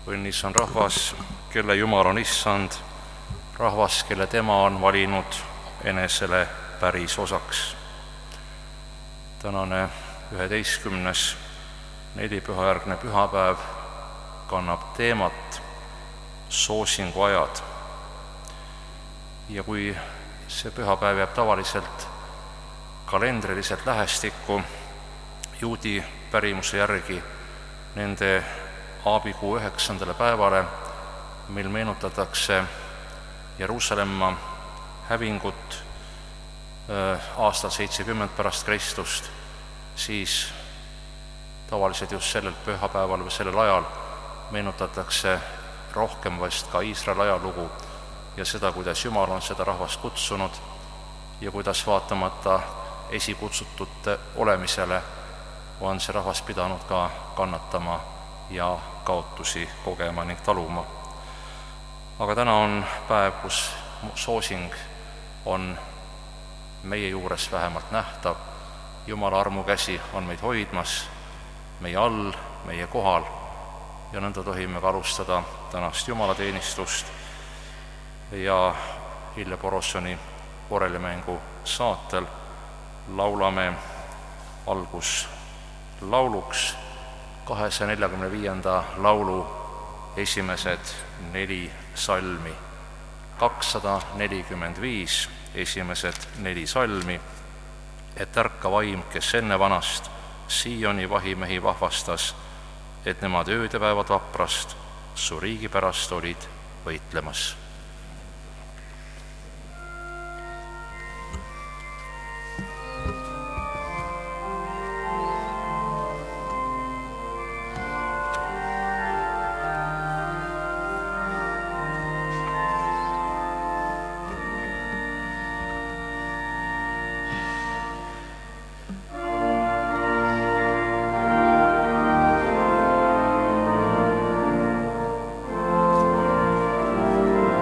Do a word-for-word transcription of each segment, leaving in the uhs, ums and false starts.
õnnis on rahvas, kelle Jumal on issand, rahvas, kelle tema on valinud enesele päris osaks. tänane üheteistkümnes nelipühajärgne pühapäev kannab teemat soosinguajad. Ja kui see pühapäev jääb tavaliselt kalendriliselt lähestikku juudi pärimuse järgi nende aabikuu üheksandale päevale, mil meenutatakse Jeruusalemma hävingut aastal seitsekümmend pärast Kristust, siis tavaliselt just sellel pühapäeval või sellel ajal meenutatakse rohkem vast ka Iisraeli ajalugu ja seda, kuidas Jumal on seda rahvast kutsunud ja kuidas vaatamata esikutsutute olemisele on see rahvas pidanud ka kannatama ja kaotusi kogema ning taluma. Aga täna on päev, kus soosing on meie juures vähemalt nähtav. Jumala armukäsi on meid hoidmas, meie all, meie kohal ja nõnda tohime ka alustada tänast jumalateenistust ja Hille Borossoni orellimängu saatel laulame alguslauluks kahesaja neljakümne viienda laulu esimesed neli salmi. kakssada nelikümmend viis esimesed neli salmi. Et ärka vaim, kes enne vanast Sioni vahimehi vahvastas, et nemad ööd ja päevad vaprast su riigi pärast olid võitlemas. Thank you.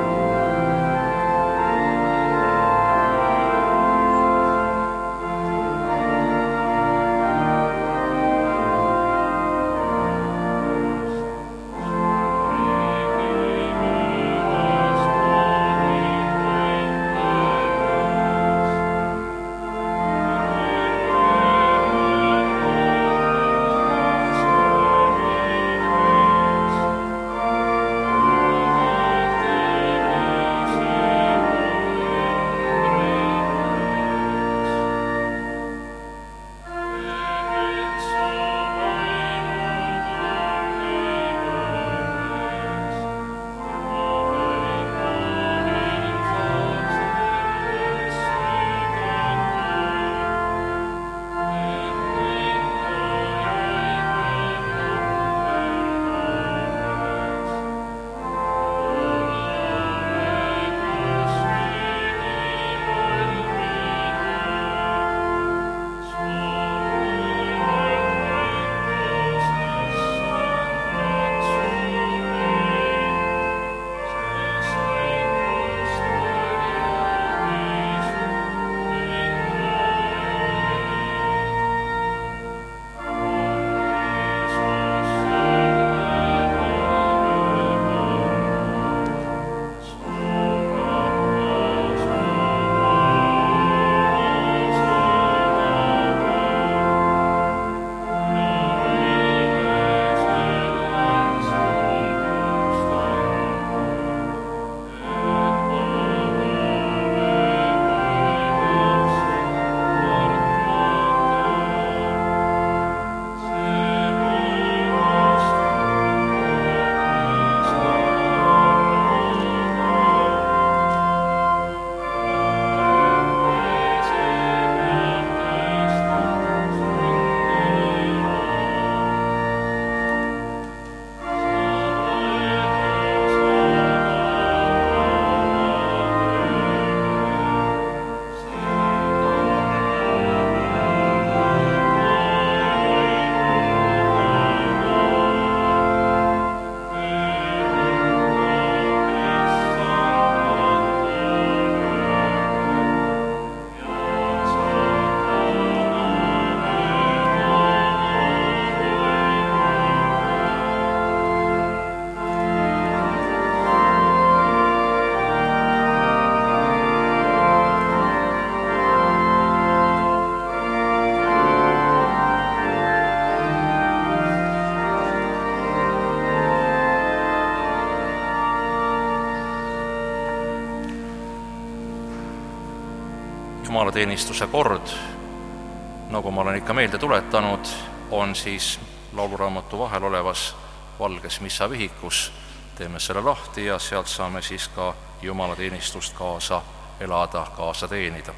jumalateenistuse kord, nagu ma olen ikka meelde tuletanud, on siis lauluraamatu vahel olevas valges missavihikus. Teeme selle lahti ja sealt saame siis ka jumalateenistust kaasa elada, kaasa teenida.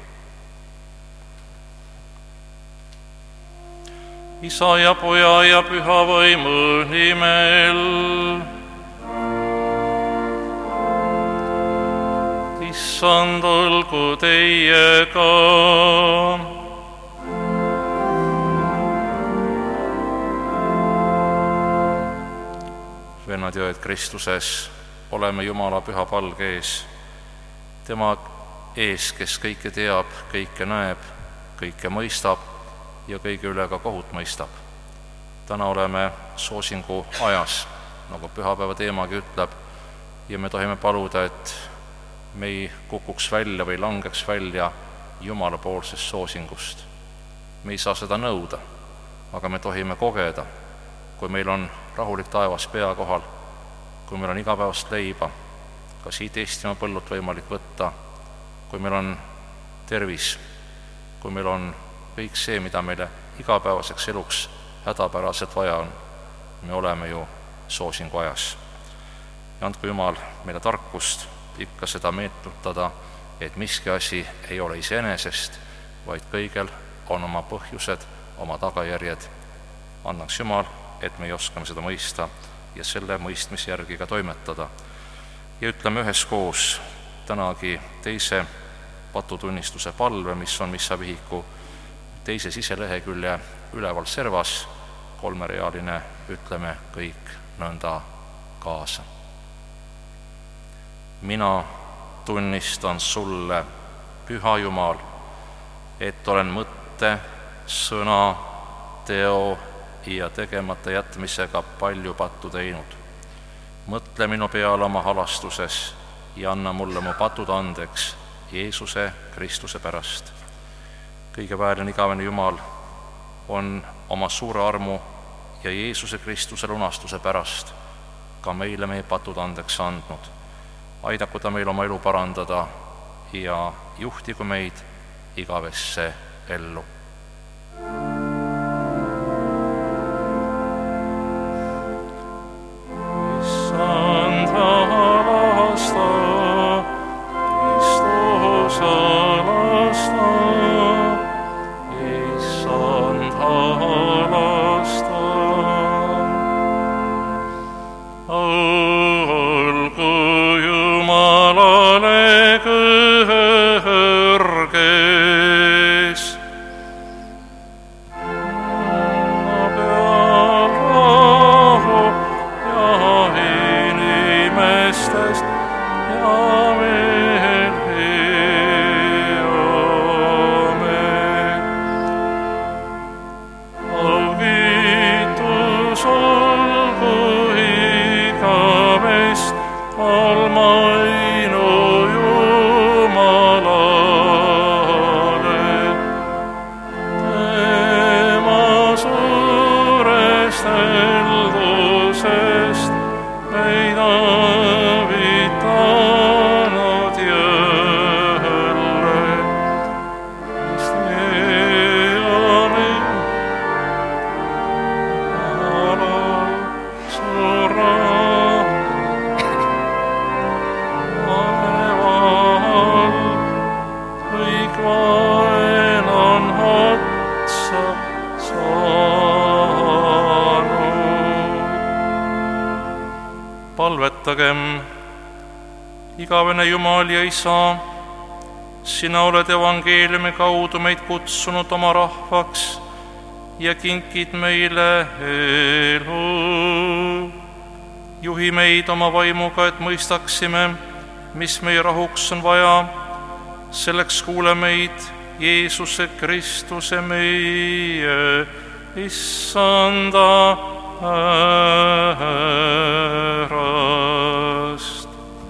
Isa ja Poja ja Püha Vaimu nimel. Issand olgu teiega. Vennad ja õed Kristuses, oleme Jumala püha palge ees, tema ees, kes kõike teab, kõike näeb, kõike mõistab ja kõige üle ka kohut mõistab. Täna oleme soosingu ajas, nagu pühapäeva teemagi ütleb, ja me tohime paluda, et me ei kukuks välja või langeks välja Jumala poolsest soosingust. Me ei saa seda nõuda, aga me tohime kogeda, kui meil on rahulik taevas pea kohal, kui meil on igapäevast leiba, ka siit Eestimaa põllult võimalik võtta, kui meil on tervis, kui meil on kõik see, mida meile igapäevaseks eluks hädapäraselt vaja on, me oleme ju soosingu ajas. Ja andku Jumal meile tarkust ikka seda meetlutada, et miski asi ei ole iseenesest, vaid kõigel on oma põhjused, oma tagajärjed. Annaks Jumal, et me ei oskame seda mõista ja selle mõistmise järgi ka toimetada. Ja ütleme üheskoos tänagi teise patutunnistuse palve, mis on missavihiku teise siselehekülje üleval servas, kolmerealine, ütleme kõik nõnda kaasa. Mina tunnistan sulle, Püha Jumal, et olen mõtte, sõna, teo ja tegemata jätmisega palju pattu teinud. Mõtle minu peale oma halastuses ja anna mulle mu patud andeks Jeesuse Kristuse pärast. Kõige väärne igavene Jumal on oma suure armu ja Jeesuse Kristuse lunastuse pärast ka meile meie patud andeks andnud. Aidaku ta meil oma elu parandada ja juhtigu meid igavesse ellu. Palvetagem. Igavene Jumal ja Isa, sina oled evangeeliumi kaudu meid kutsunud oma rahvaks ja kinkid meile elu. Juhi meid oma vaimuga, et mõistaksime, mis meie rahuks on vaja. Selleks kuule meid Jeesuse Kristuse meie Issanda pärast.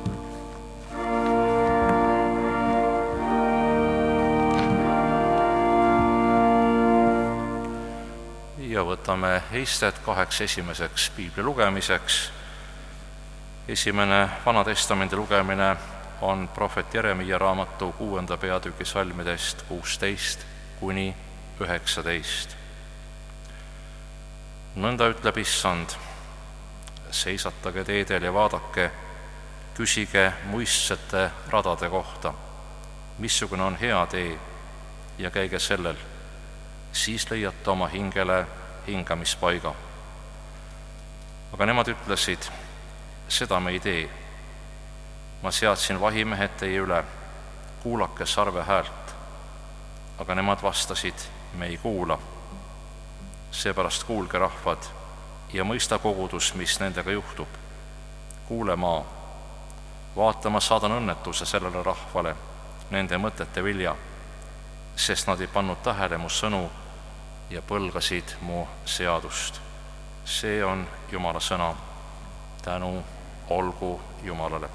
Ja võtame istet kaheks esimeseks piibli lugemiseks. Esimene Vana Testamendi lugemine on prohvet Jeremiia raamatu kuuenda peatüki salmidest kuusteist kuni üheksateist. Nõnda ütleb Issand: seisatage teedel ja vaadake, küsige muistsete radade kohta, missugune on hea tee, ja käige sellel, siis leiate oma hingele hingamispaiga. Aga nemad ütlesid: seda me ei tee. Ma seadsin vahimehed teie üle, kuulake sarve häält. Aga nemad vastasid: me ei kuula. Seepärast kuulge, rahvad, ja mõista kogudus, mis nendega juhtub. Kuule, maa, vaata, ma saadan õnnetuse sellele rahvale, nende mõtete vilja, sest nad ei pannud tähele mu sõnu ja põlgasid mu seadust. See on Jumala sõna. Tänu olgu Jumalale.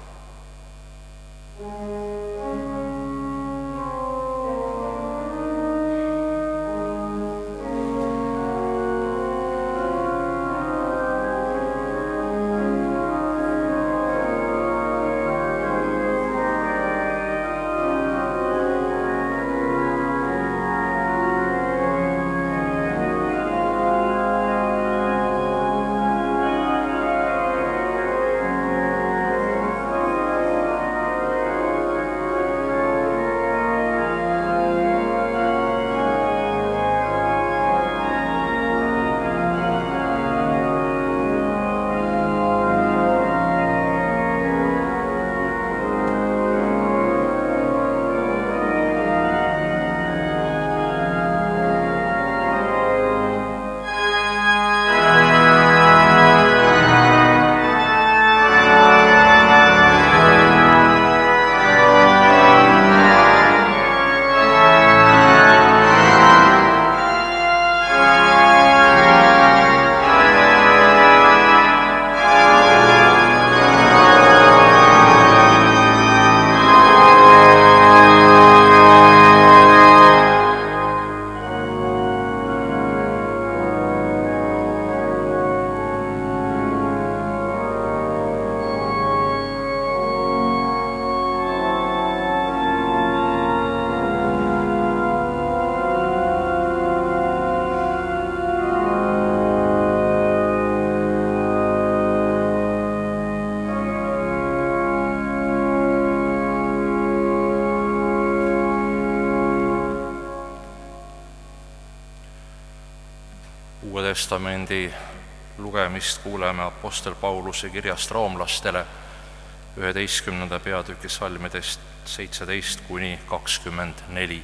Uue Testamendi lugemist kuuleme apostel Pauluse kirjast roomlastele üheteistkümnenda peatüki salmidest seitseteist kuni kakskümmend neli.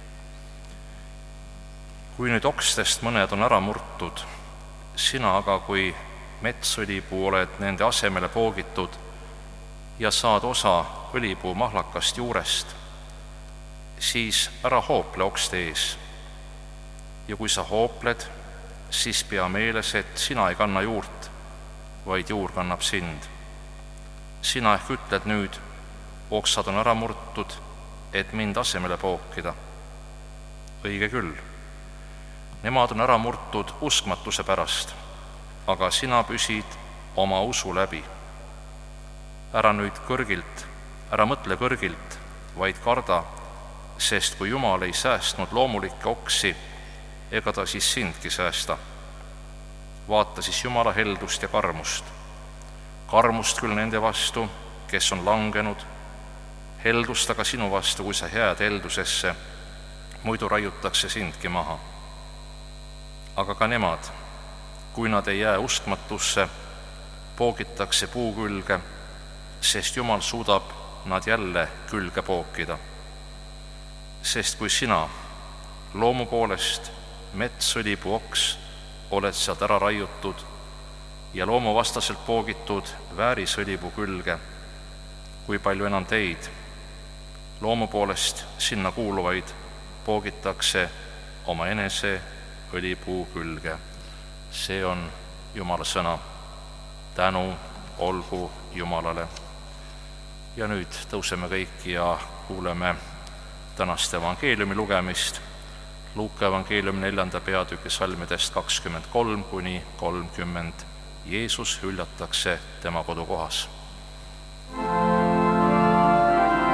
Kui nüüd okstest mõned on ära murtud, sina aga kui metsõlipuu oled nende asemele poogitud ja saad osa õlipuu mahlakast juurest, siis ära hoople okste ees. Ja kui sa hoopled, siis pea meeles, et sina ei kanna juurt, vaid juur kannab sind. Sina ehk ütled nüüd, oksad on ära murtud, et mind asemele pookida. Õige küll, nemad on ära murtud uskmatuse pärast, aga sina püsid oma usu läbi. Ära nüüd kõrgilt, ära mõtle kõrgilt, vaid karda, sest kui Jumal ei säästnud loomulikke oksi, ega ta siis sindki säästa. Vaata siis Jumala heldust ja karmust. Karmust küll nende vastu, kes on langenud, heldust aga sinu vastu, kui sa jääd heldusesse, muidu raiutakse sindki maha. Aga ka nemad, kui nad ei jää uskmatusse, poogitakse puu külge, sest Jumal suudab nad jälle külge pookida. Sest kui sina loomu poolest metsõlipuu oks oled sealt ära raiutud ja loomu vastaselt poogitud väärisõlipuu külge, kui palju enam teid, loomu poolest sinna kuuluvaid, poogitakse oma enese õlipuu külge. See on Jumala sõna. Tänu olgu Jumalale. Ja nüüd tõuseme kõik ja kuuleme tänast evangeeliumi lugemist. Luuka evangeeliumi neljanda peatüki salmidest kakskümmend kolm kuni kolmkümmend. Jeesus hüljatakse tema kodukohas.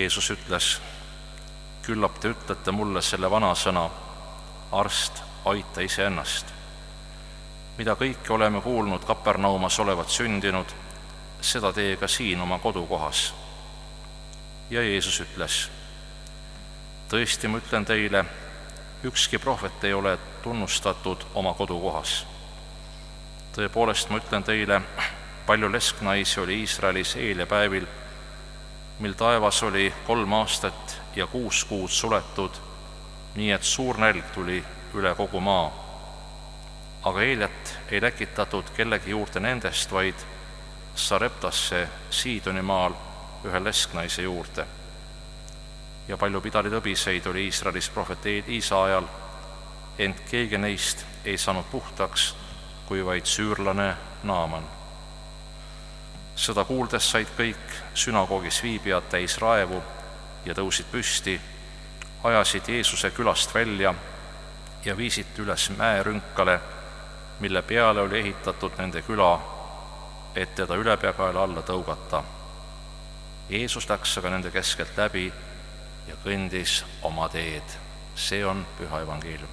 Jeesus ütles, küllap te ütlete mulle selle vanasõna, arst, aita iseennast. Mida kõike oleme kuulnud Kapernaumas olevat sündinud, seda tee ka siin oma kodukohas. Ja Jeesus ütles, tõesti ma ütlen teile, ükski prohvet ei ole tunnustatud oma kodukohas. Tõepoolest ma ütlen teile, palju lesknaisi oli Iisraelis eeljapäevil, mil taevas oli kolm aastat ja kuus kuud suletud, nii et suur nälg tuli üle kogu maa. Aga Eeliat ei läkitatud kellegi juurde nendest, vaid Sareptasse Siidoni maal ühe lesknaise juurde. Ja palju pidalitõbiseid oli Iisraelis prohvet Iisa ajal, ent keegi neist ei saanud puhtaks, kui vaid süürlane Naaman. Seda kuuldes said kõik sünagoogis viibijad täis raevu ja tõusid püsti, ajasid Jeesuse külast välja ja viisid üles mäerünkale, mille peale oli ehitatud nende küla, et teda ülepeakaela alla tõugata. Jeesus läks aga nende keskelt läbi ja kõndis oma teed. See on püha evangeelium.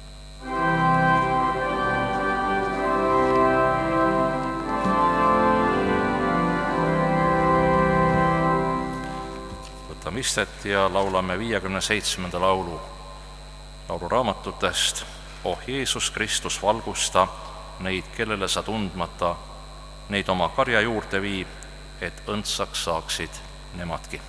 Võtame istet ja laulame viiekümne seitsmenda laulu lauluraamatutest. Oh Jeesus Kristus, valgusta neid, kellele sa tundmata, neid oma karja juurde vii, et õndsaks saaksid nemadki.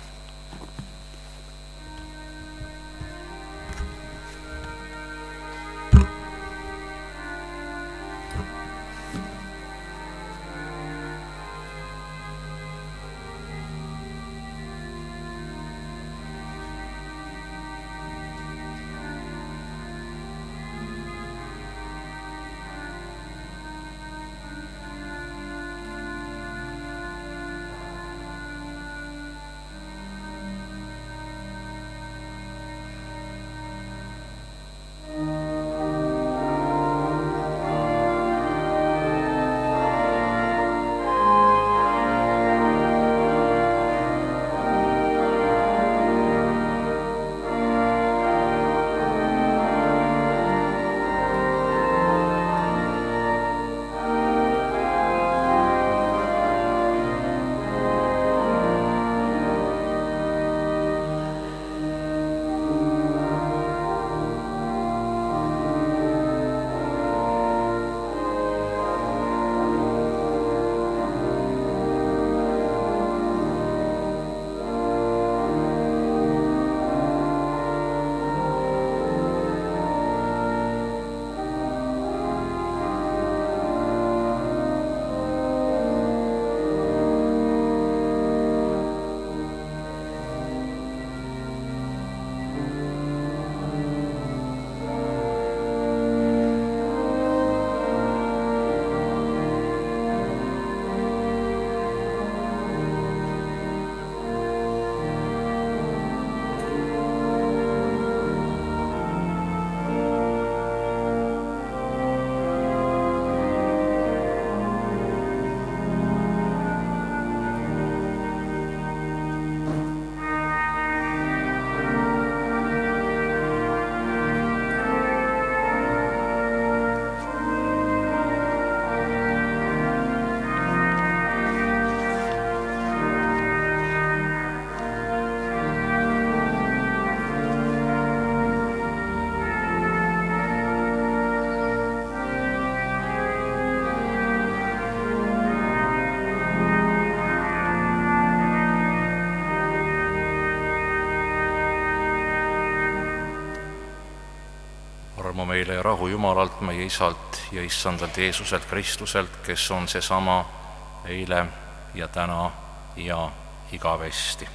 Armu meile ja rahu Jumalalt, meie Isalt ja Issandalt Jeesuselt Kristuselt, kes on seesama eile ja täna ja igavesti.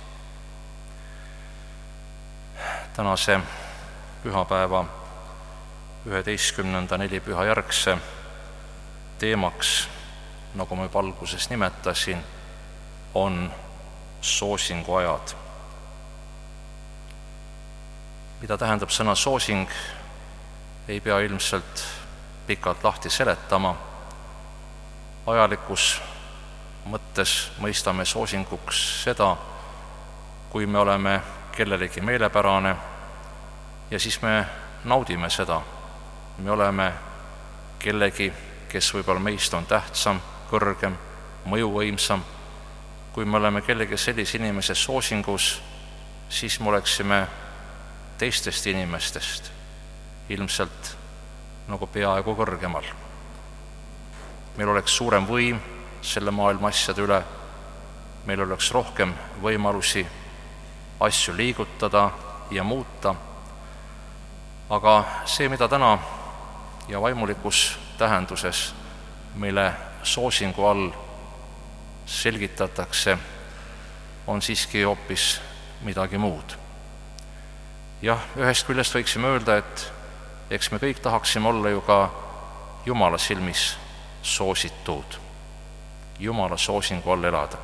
Tänase pühapäeva üheteistkümnenda nelipüha järgse teemaks, nagu ma juba alguses nimetasin, on soosinguajad. Mida tähendab sõna soosing, ei pea ilmselt pikalt lahti seletama. Ajalikus mõttes mõistame soosinguks seda, kui me oleme kellelegi meelepärane ja siis me naudime seda. Me oleme kellegi, kes võib-olla meist on tähtsam, kõrgem, mõjuvõimsam. Kui me oleme kellegi sellise inimese soosingus, siis me oleksime teistest inimestest ilmselt nagu peaaegu kõrgemal. Meil oleks suurem võim selle maailma asjade üle, meil oleks rohkem võimalusi asju liigutada ja muuta. Aga see, mida täna ja vaimulikus tähenduses meile soosingu all selgitatakse, on siiski hoopis midagi muud. Jah, ühest küljest võiksime öelda, et eks me kõik tahaksime olla ju ka Jumala silmis soositud, Jumala soosingu all elada.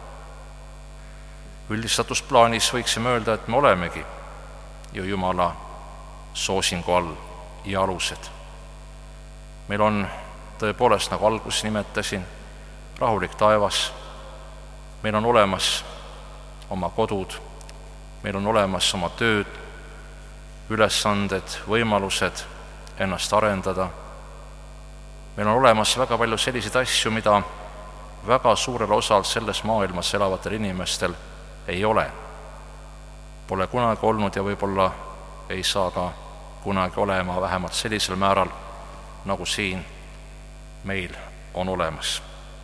Üldistusplaanis võiksime öelda, et me olemegi ju Jumala soosingu all ja alused. Meil on tõepoolest, nagu alguses nimetasin, rahulik taevas, meil on olemas oma kodud, meil on olemas oma tööd, ülesanded, võimalused ennast arendada. Meil on olemas väga palju selliseid asju, mida väga suurel osal selles maailmas elavatel inimestel ei ole. Pole kunagi olnud ja võib-olla ei saa ka kunagi olema vähemalt sellisel määral, nagu siin meil on olemas.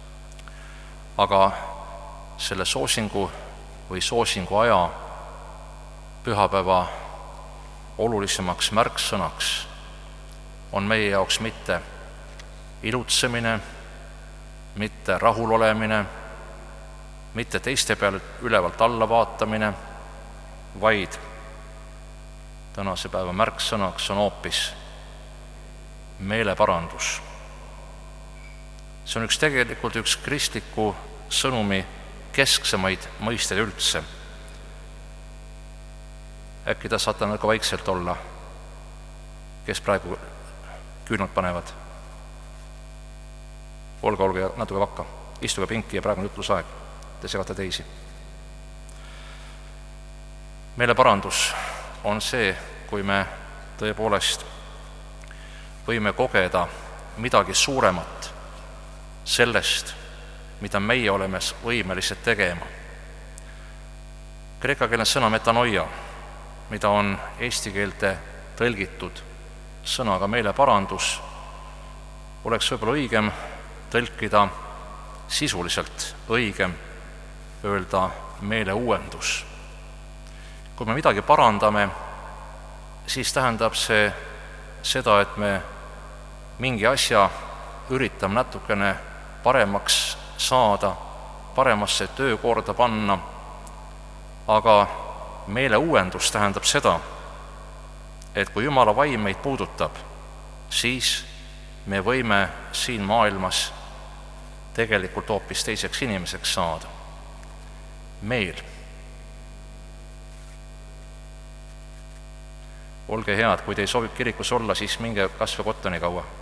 Aga selle soosingu või soosingu aja pühapäeva olulisemaks märksõnaks on meie jaoks mitte ilutsemine, mitte rahulolemine, mitte teiste peale ülevalt alla vaatamine, vaid tänase päeva märksõnaks on hoopis meeleparandus. See on üks tegelikult üks kristliku sõnumi kesksemaid mõisteid üldse. Äkki ta saate nagu vaikselt olla, kes praegu küünalt panevad. Olge, olge natuke vakka, istuge pinki ja praegu on jutlusaeg, te segate teisi. Meeleparandus on see, kui me tõepoolest võime kogeda midagi suuremat sellest, mida meie oleme võimelised tegema. Kreekakeelne sõna metanoia, mida on eesti keelde tõlgitud sõnaga meeleparandus, oleks võib-olla õigem tõlkida sisuliselt õigem öelda meeleuuendus. Kui me midagi parandame, siis tähendab see seda, et me mingi asja üritame natukene paremaks saada, paremasse töökorda panna, aga meeleuuendus tähendab seda, et kui Jumala vaim meid puudutab, siis me võime siin maailmas tegelikult hoopis teiseks inimeseks saada. Meel. Olge head, kui te ei soovib kirikus olla, siis minge kas või kotta nii kaua.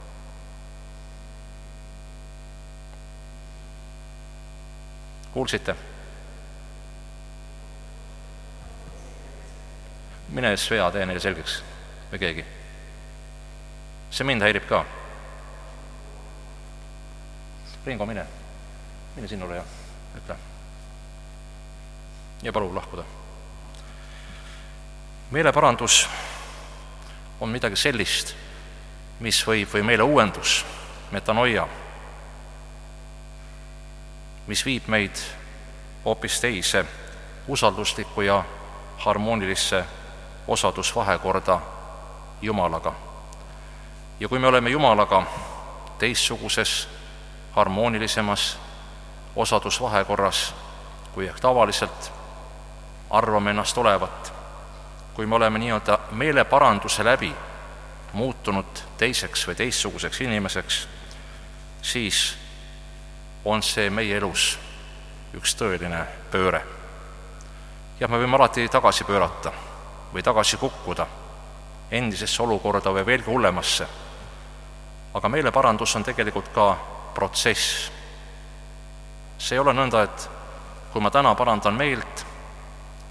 Kuulsite? Mine Svea, tee neile selgeks või keegi. See mind häirib ka. Ringo, mine. Mine sinnule ja ütle. Ja palu lahkuda. Meeleparandus on midagi sellist, mis võib, või meeleuuendus, metanoia, mis viib meid hoopis teise usalduslikku ja harmoonilisse osadusvahekorda Jumalaga. Ja kui me oleme Jumalaga teistsuguses, harmoonilisemas osadusvahekorras, kui ehk tavaliselt arvame ennast olevat, kui me oleme nii-öelda meeleparanduse läbi muutunud teiseks või teistsuguseks inimeseks, siis on see meie elus üks tõeline pööre. Ja me võime alati tagasi pöörata või tagasi kukkuda endisesse olukorda või veelgi hullemasse. Aga meeleparandus on tegelikult ka protsess. See ei ole nõnda, et kui ma täna parandan meelt,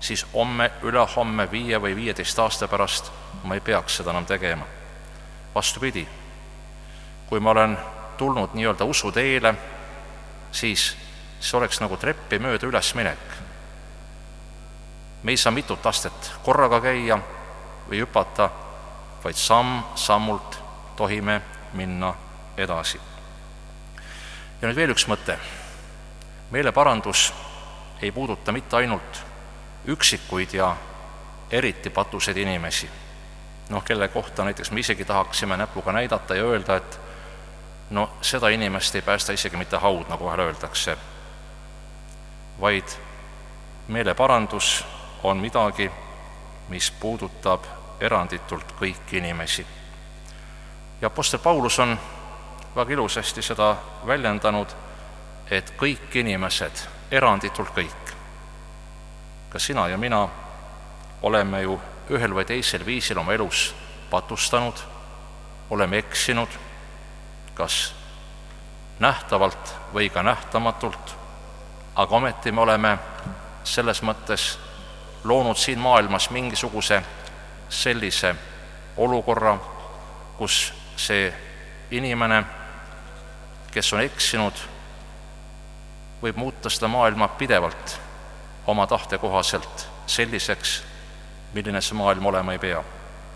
siis homme, ülehomme, viie või viieteist aasta pärast ma ei peaks seda enam tegema. Vastupidi, kui ma olen tulnud nii-öelda usuteele, siis see oleks nagu treppi mööda ülesminek. Me ei saa mitut astet korraga käia või hüpata, vaid samm-sammult tohime minna edasi. Ja nüüd veel üks mõte. Meeleparandus ei puuduta mitte ainult üksikuid ja eriti patuseid inimesi, noh, kelle kohta näiteks me isegi tahaksime näpuga näidata ja öelda, et no seda inimest ei päästa isegi mitte haud, nagu vahel öeldakse, vaid meeleparandus on midagi, mis puudutab eranditult kõiki inimesi. Ja apostel Paulus on väga ilusasti seda väljendanud, et kõik inimesed, eranditult kõik, ka sina ja mina, oleme ju ühel või teisel viisil oma elus patustanud, oleme eksinud, kas nähtavalt või ka nähtamatult, aga ometi me oleme selles mõttes loonud siin maailmas mingisuguse sellise olukorra, kus see inimene, kes on eksinud, võib muuta seda maailma pidevalt oma tahte kohaselt selliseks, milline see maailm olema ei pea.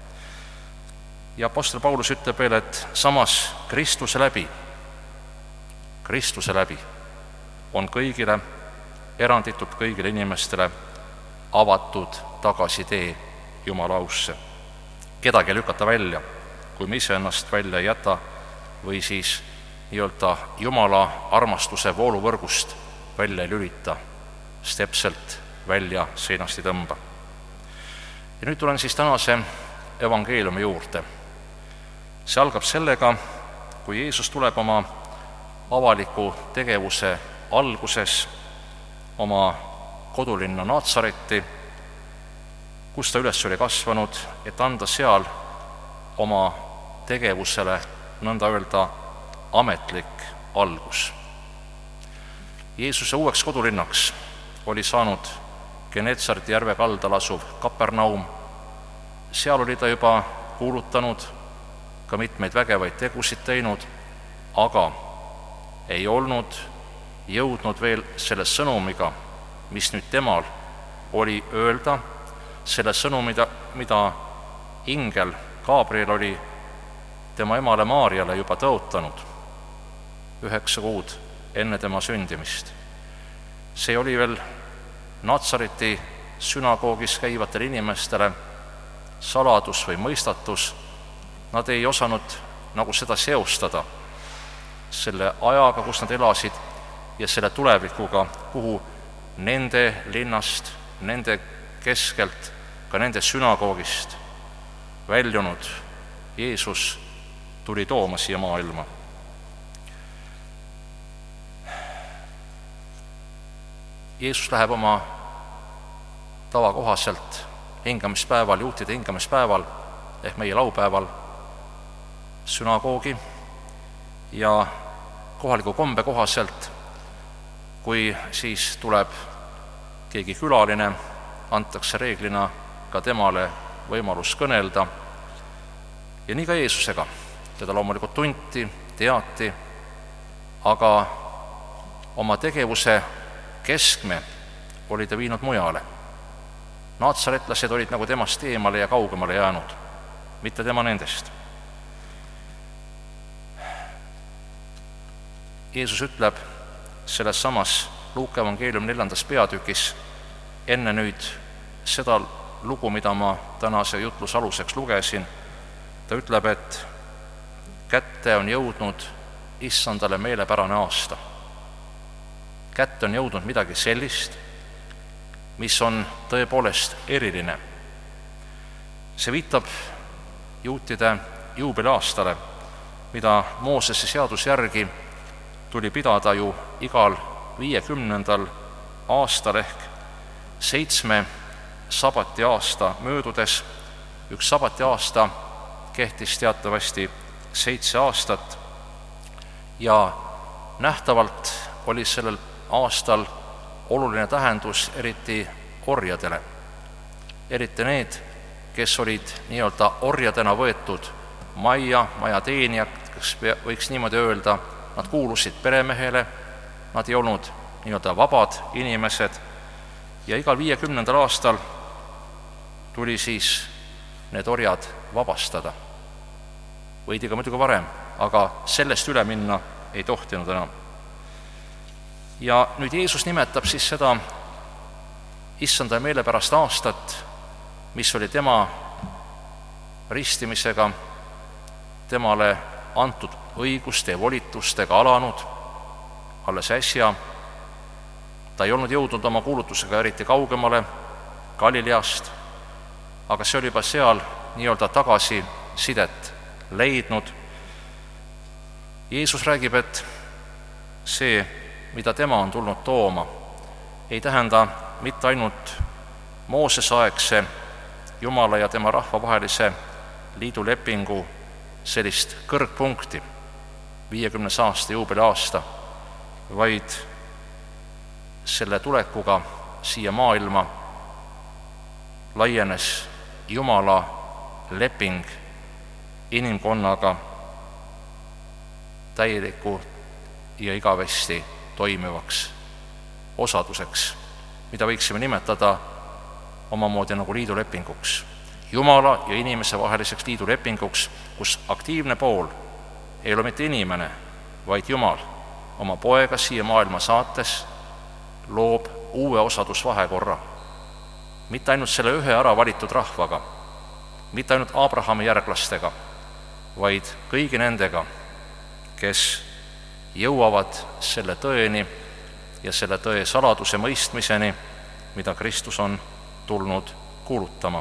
Ja apostel Paulus ütleb veel, et samas Kristuse läbi, Kristuse läbi on kõigile, eranditult kõigile inimestele avatud tagasitee Jumala ausse. Kedagi ei lükata välja, kui me ise ennast välja ei jäta või siis nii-öelda Jumala armastuse vooluvõrgust välja ei lülita, stepselt välja seinast ei tõmba. Ja nüüd tulen siis tänase evangeeliumi juurde. See algab sellega, kui Jeesus tuleb oma avaliku tegevuse alguses oma kodulinna Naatsaretti, kus ta üles oli kasvanud, et anda seal oma tegevusele nõnda öelda ametlik algus. Jeesuse uueks kodulinnaks oli saanud Genetsareti järve kaldal asuv Kapernaum. Seal oli ta juba kuulutanud, ka mitmeid vägevaid tegusid teinud, aga ei olnud jõudnud veel selle sõnumiga, mis nüüd temal oli öelda, selle sõnumida, mida ingel Gabriel oli tema emale Maarjale juba tõotanud üheksa kuud enne tema sündimist. See oli veel Natsareti sünagoogis käivatele inimestele saladus või mõistatus. Nad ei osanud nagu seda seostada selle ajaga, kus nad elasid, ja selle tulevikuga, kuhu nende linnast, nende keskelt, ka nende sünagoogist väljunud Jeesus tuli tooma siia maailma. Jeesus läheb oma tavakohaselt hingamispäeval, juutide hingamispäeval ehk meie laupäeval sünagoogi ja kohaliku kombe kohaselt, kui siis tuleb keegi külaline, antakse reeglina ka temale võimalus kõnelda. Ja nii ka Jeesusega. Teda loomulikult tunti, teati, aga oma tegevuse keskme oli ta viinud mujale. Naatsaretlased olid nagu temast eemale ja kaugemale jäänud, mitte tema nendest. Jeesus ütleb selles samas Luuka evangeeliumi neljandas peatükis enne nüüd seda lugu, mida ma tänase jutluse aluseks lugesin, ta ütleb, et kätte on jõudnud issandale meelepärane aasta. Kätte on jõudnud midagi sellist, mis on tõepoolest eriline. See viitab juutide juubeliaastale, mida Moosese seaduse järgi tuli pidada ju igal viiekümnendal aastal ehk seitsme sabati aasta möödudes. Üks sabati aasta kehtis teatavasti seitse aastat ja nähtavalt oli sellel aastal oluline tähendus eriti orjadele, eriti need, kes olid nii-öelda orjadena võetud majja, majateenijad, kes võiks niimoodi öelda, nad kuulusid peremehele, nad ei olnud nii-öelda vabad inimesed ja igal viiekümnendal aastal tuli siis need orjad vabastada. Võidi ka muidugi varem, aga sellest üle minna ei tohtinud enam. Ja nüüd Jeesus nimetab siis seda issanda meelepärast aastat, mis oli tema ristimisega, temale antud õiguste ja volitustega alanud alles äsja. Ta ei olnud jõudnud oma kuulutusega eriti kaugemale Galileast, aga see oli juba seal nii-öelda tagasisidet leidnud. Jeesus räägib, et see, mida tema on tulnud tooma, ei tähenda mitte ainult Moosesaegse Jumala ja tema rahva vahelise liidulepingu sellist kõrgpunkti, viiekümnes aasta, juubeliaasta, vaid selle tulekuga siia maailma laienes Jumala leping inimkonnaga täieliku ja igavesti toimivaks osaduseks, mida võiksime nimetada omamoodi nagu liidulepinguks. Jumala ja inimese vaheliseks liidulepinguks, kus aktiivne pool ei ole mitte inimene, vaid Jumal oma poega siia maailma saates loob uue osadusvahekorra. Mitte ainult selle ühe ära valitud rahvaga, mitte ainult Abrahami järglastega, vaid kõigi nendega, kes jõuavad selle tõeni ja selle tõe saladuse mõistmiseni, mida Kristus on tulnud kuulutama.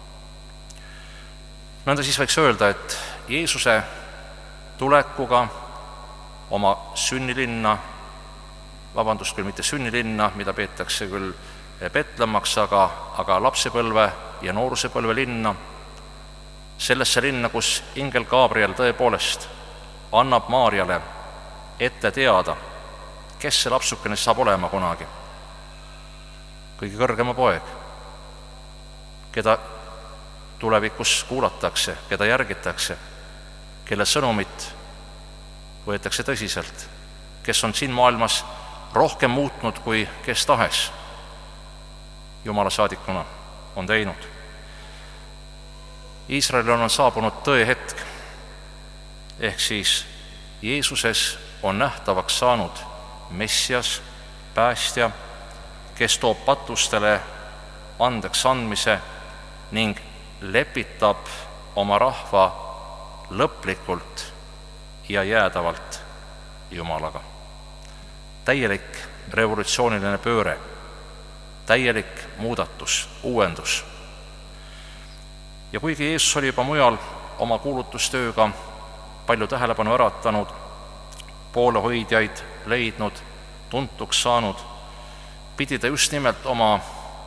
Nõnda siis võiks öelda, et Jeesuse tulekuga oma sünnilinna, vabandust küll mitte sünnilinna, mida peetakse küll Betlemmaks, aga, aga lapsepõlve ja noorusepõlve linna, sellesse linna, kus ingel Gabriel tõepoolest annab Maarjale ette teada, kes see lapsukene saab olema kunagi. Kõige kõrgema poeg, keda tulevikus kuulatakse, keda järgitakse, kelle sõnumit võetakse tõsiselt, kes on siin maailmas rohkem muutnud kui kes tahes Jumala saadikuna on teinud. Iisraelil on saabunud tõehetk, ehk siis Jeesuses on nähtavaks saanud Messias, päästja, kes toob patustele andeks andmise ning lepitab oma rahva lõplikult ja jäädavalt Jumalaga. Täielik revolutsiooniline pööre, täielik muudatus, uuendus. Ja kuigi Jeesus oli juba mujal oma kuulutustööga palju tähelepanu äratanud, poolehoidjaid leidnud, tuntuks saanud, pidi ta just nimelt oma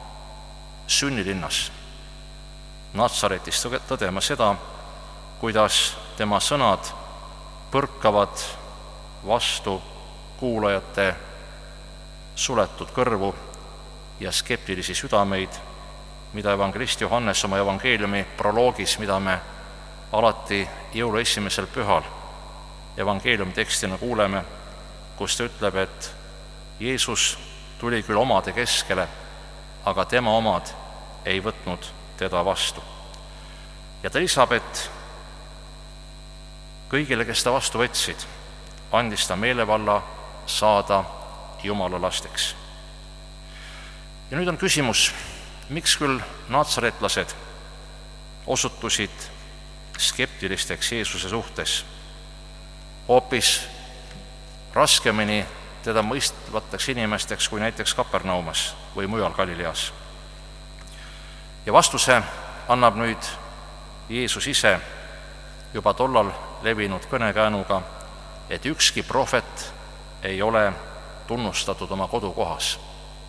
sünnilinnas Natsaretis tõdema seda, kuidas tema sõnad põrkavad vastu kuulajate suletud kõrvu ja skeptilisi südameid, mida evangelist Johannes oma evangeeliumi proloogis, mida me alati jõulu esimesel pühal evangeeliumi tekstina kuuleme, kus ta ütleb, et Jeesus tuli küll omade keskele, aga tema omad ei võtnud teda vastu. Ja ta lisab, et kõigile, kes ta vastu võtsid, andis ta meelevalla saada Jumala lasteks. Ja nüüd on küsimus, miks küll natsaretlased osutusid skeptilisteks Jeesuse suhtes, hoopis raskemini teda mõistvateks inimesteks kui näiteks Kapernaumas või mujal Galileas. Ja vastuse annab nüüd Jeesus ise juba tollal levinud kõnekäänuga, et ükski prohvet ei ole tunnustatud oma kodukohas.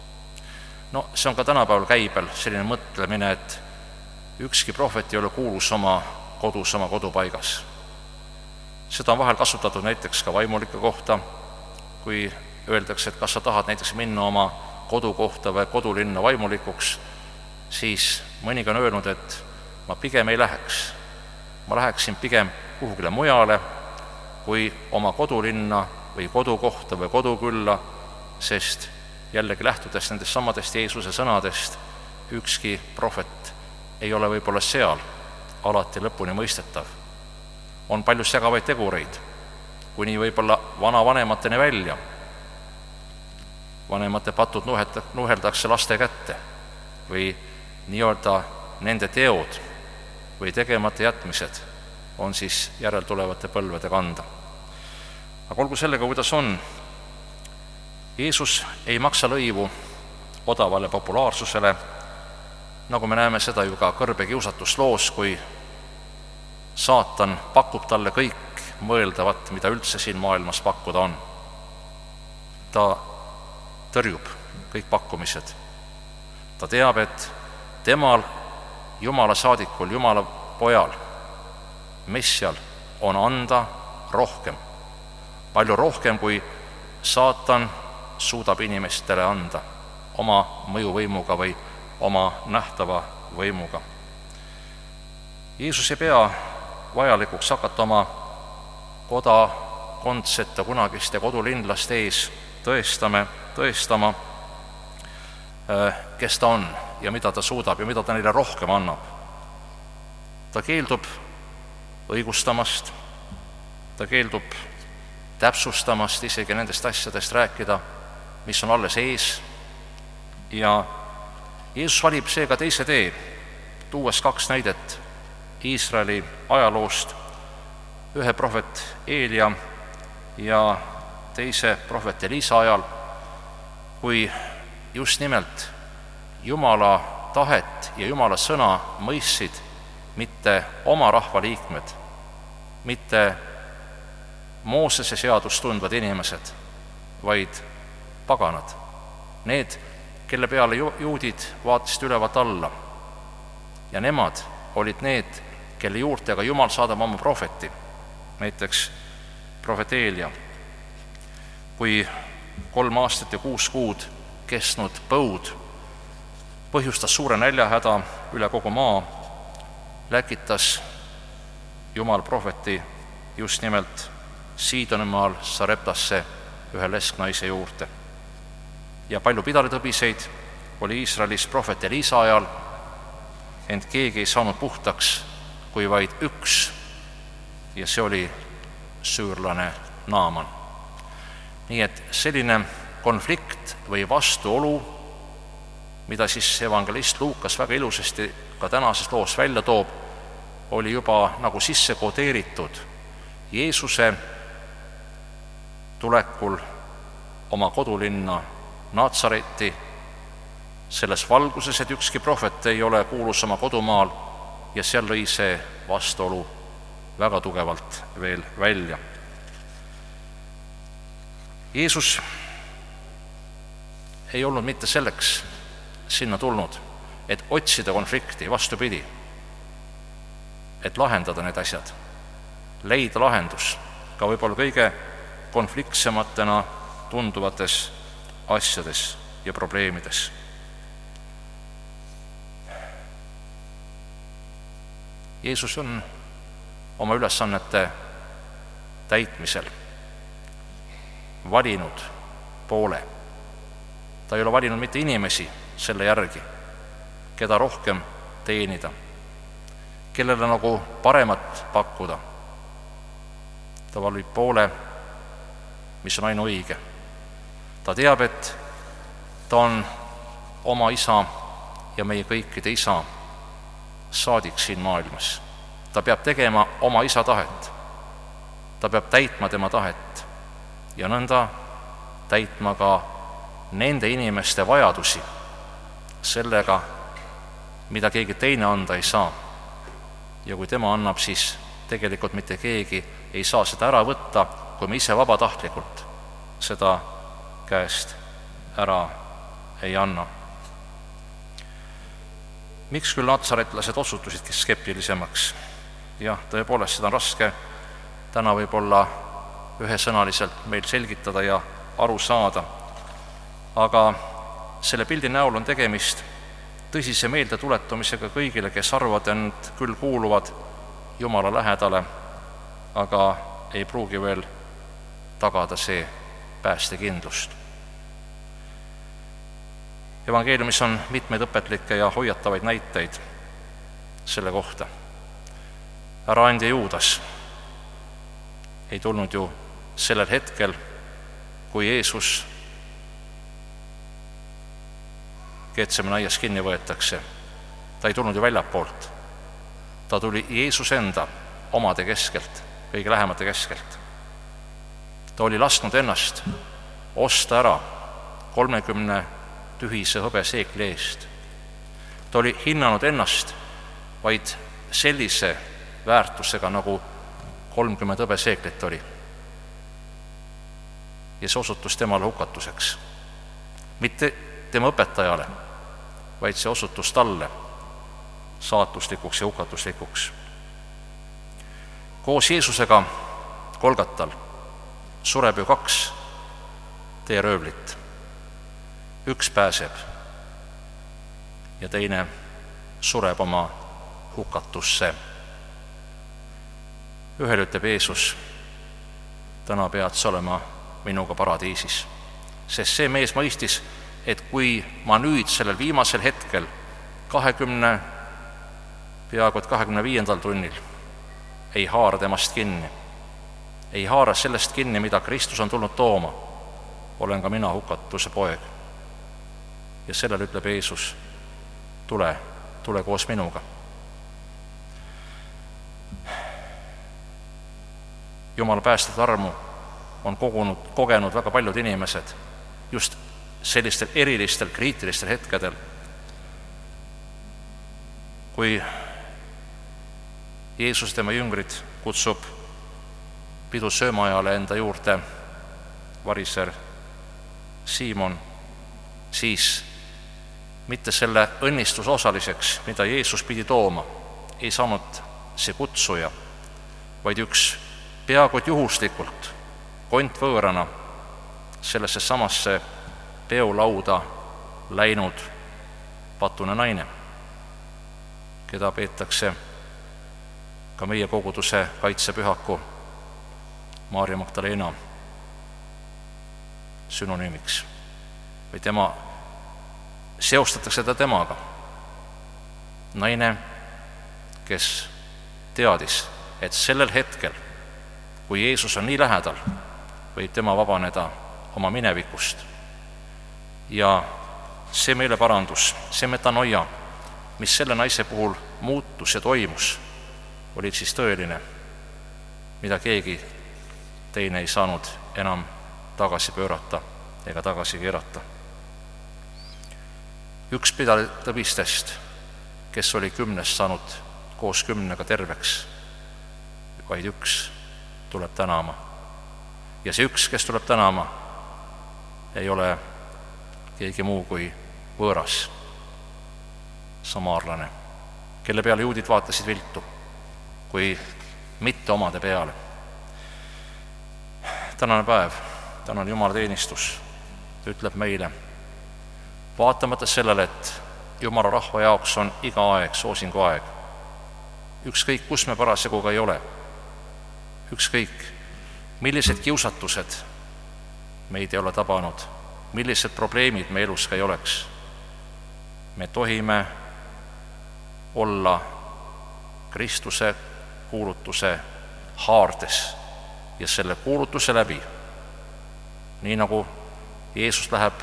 No see on ka tänapäeval käibel selline mõtlemine, et ükski prohvet ei ole kuulus oma kodus, oma kodupaigas. Seda on vahel kasutatud näiteks ka vaimulike kohta, kui öeldakse, et kas sa tahad näiteks minna oma kodukohta või kodulinna vaimulikuks, siis mõnigi on öelnud, et ma pigem ei läheks. Ma läheksin pigem kuhugile mujale kui oma kodulinna või kodukohta või kodukülla, sest jällegi lähtudes nendest samadest Jeesuse sõnadest, ükski prohvet ei ole võib-olla seal alati lõpuni mõistetav. On palju segavaid tegureid, kuni võib-olla vanavanemateni välja. Vanemate patud nuheldakse laste kätte või nii-öelda nende teod või tegemata jätmised on siis järeltulevate põlvede kanda. Aga olgu sellega, kuidas on, Jeesus ei maksa lõivu odavale populaarsusele, nagu me näeme seda ju ka kõrbekiusatusloos, kui saatan pakub talle kõik mõeldavat, mida üldse siin maailmas pakkuda on. Ta tõrjub kõik pakkumised. Ta teab, et temal, Jumala saadikul, Jumala pojal, Messial on anda rohkem, palju rohkem, kui saatan suudab inimestele anda oma mõjuvõimuga või oma nähtava võimuga. Jeesus ei pea vajalikuks hakata oma kodakondsete kunagiste kodulinlaste ees tõestame, tõestama, kes ta on ja mida ta suudab ja mida ta neile rohkem annab. Ta keeldub õigustamast, ta keeldub täpsustamast, isegi nendest asjadest rääkida, mis on alles ees, ja Jeesus valib seega teise tee, tuues kaks näidet Iisraeli ajaloost, ühe prohvet Eelia ja teise prohvet Elisa ajal, kui just nimelt Jumala tahet ja Jumala sõna mõistsid mitte oma rahva liikmed, mitte Moosese seadust tundvad inimesed, vaid paganad, need, kelle peale juudid vaatasid ülevalt alla. Ja nemad olid need, kelle juurtega Jumal saadab oma prohveti, näiteks prohvet Eelia. Kui kolm aastat ja kuus kuud kestnud põud põhjustas suure näljahäda üle kogu maa, läkitas Jumal prohveti just nimelt Siidonimaal Sareptasse ühe lesknaise juurde. Ja palju pidaritõbiseid oli Iisraelis prohvet Elisa ajal, ent keegi ei saanud puhtaks kui vaid üks, ja see oli süürlane Naaman. Nii et selline konflikt või vastuolu, mida siis evangelist Luukas väga ilusasti ka tänases loos välja toob, oli juba nagu sisse kodeeritud Jeesuse tulekul oma kodulinna Natsareti, selles valguses, et ükski prohvet ei ole kuulus oma kodumaal, ja seal lõi see vastuolu väga tugevalt veel välja. Jeesus ei olnud mitte selleks sinna tulnud, et otsida konflikti, vastupidi, et lahendada need asjad, leida lahendus ka võib-olla kõige konfliktsematena tunduvates asjades ja probleemides. Jeesus on oma ülesannete täitmisel valinud poole. Ta ei ole valinud mitte inimesi selle järgi, keda rohkem teenida, kellele nagu paremat pakkuda. Ta valib poole, mis on ainuõige. Ta teab, et ta on oma isa ja meie kõikide isa saadik siin maailmas. Ta peab tegema oma isa tahet. Ta peab täitma tema tahet ja nõnda täitma ka nende inimeste vajadusi sellega, mida keegi teine anda ei saa. Ja kui tema annab, siis tegelikult mitte keegi ei saa seda ära võtta, kui me ise vabatahtlikult seda käest ära ei anna. Miks küll natsaretlased osutusidki skeptilisemaks? Jah, tõepoolest, seda on raske täna võib-olla ühesõnaliselt meil selgitada ja aru saada, aga selle pildi näol on tegemist tõsise meeldetuletamisega kõigile, kes arvavad, et küll kuuluvad Jumala lähedale, aga ei pruugi veel tagada see päästekindlust. Evangeeliumis on mitmeid õpetlikke ja hoiatavaid näiteid selle kohta. Äraandja Juudas ei tulnud ju sellel hetkel, kui Jeesus Getsemani aias kinni võetakse. Ta ei tulnud ju väljapoolt. Ta tuli Jeesuse enda omade keskelt, kõige lähemate keskelt. Ta oli lasknud ennast osta ära kolmekümne tühise hõbeseekli eest. Ta oli hinnanud ennast vaid sellise väärtusega, nagu kolmkümmend hõbeseeklit oli. Ja see osutus temale hukatuseks. Mitte tema õpetajale, vaid see osutus talle saatuslikuks ja hukatuslikuks. Koos Jeesusega Golgatal sureb ju kaks teeröövlit. Üks pääseb ja teine sureb oma hukatusse. Ühel ütleb Jeesus, täna pead sa olema minuga paradiisis, sest see mees mõistis, et kui ma nüüd sellel viimasel hetkel, kahekümne, peaaegu et kahekümne viiendal tunnil, ei haara temast kinni, ei haara sellest kinni, mida Kristus on tulnud tooma, olen ka mina hukatuse poeg. Ja sellel ütleb Jeesus, tule, tule koos minuga. Jumala päästet armu on kogunud, kogenud väga paljud inimesed just sellistel erilistel, kriitilistel hetkedel, kui Jeesus tema jüngrid kutsub pidu söömaajale enda juurde variser Siimon, siis mitte selle õnnistuse osaliseks, mida Jeesus pidi tooma, ei saanud see kutsuja, vaid üks peaaegu juhuslikult kontvõõrana sellesse samasse peolauda läinud patune naine, keda peetakse ka meie koguduse kaitsepühaku Maarja Magdalena sünonüümiks. Või tema, seostatakse ta temaga. Naine, kes teadis, et sellel hetkel, kui Jeesus on nii lähedal, võib tema vabaneda oma minevikust. Ja see meeleparandus, see metanoia, mis selle naise puhul muutus ja toimus, oli siis tõeline, mida keegi teine ei saanud enam tagasi pöörata ega tagasi keerata. Üks pidalitõbistest, kes oli kümnest saanud koos kümnega terveks, vaid üks tuleb tänama. Ja see üks, kes tuleb tänama, ei ole keegi muu kui võõras samaarlane, kelle peale juudid vaatasid viltu, kui mitte omade peale. Tänane päev, tänane Jumala teenistus ütleb meile, vaatamata sellele, et Jumala rahva jaoks on iga aeg soosingu aeg, ükskõik kus me parasjagu ka ei ole, ükskõik millised kiusatused meid ei ole tabanud, millised probleemid me elus ka ei oleks, me tohime olla Kristuse kuulutuse haardes ja selle kuulutuse läbi, nii nagu Jeesus läheb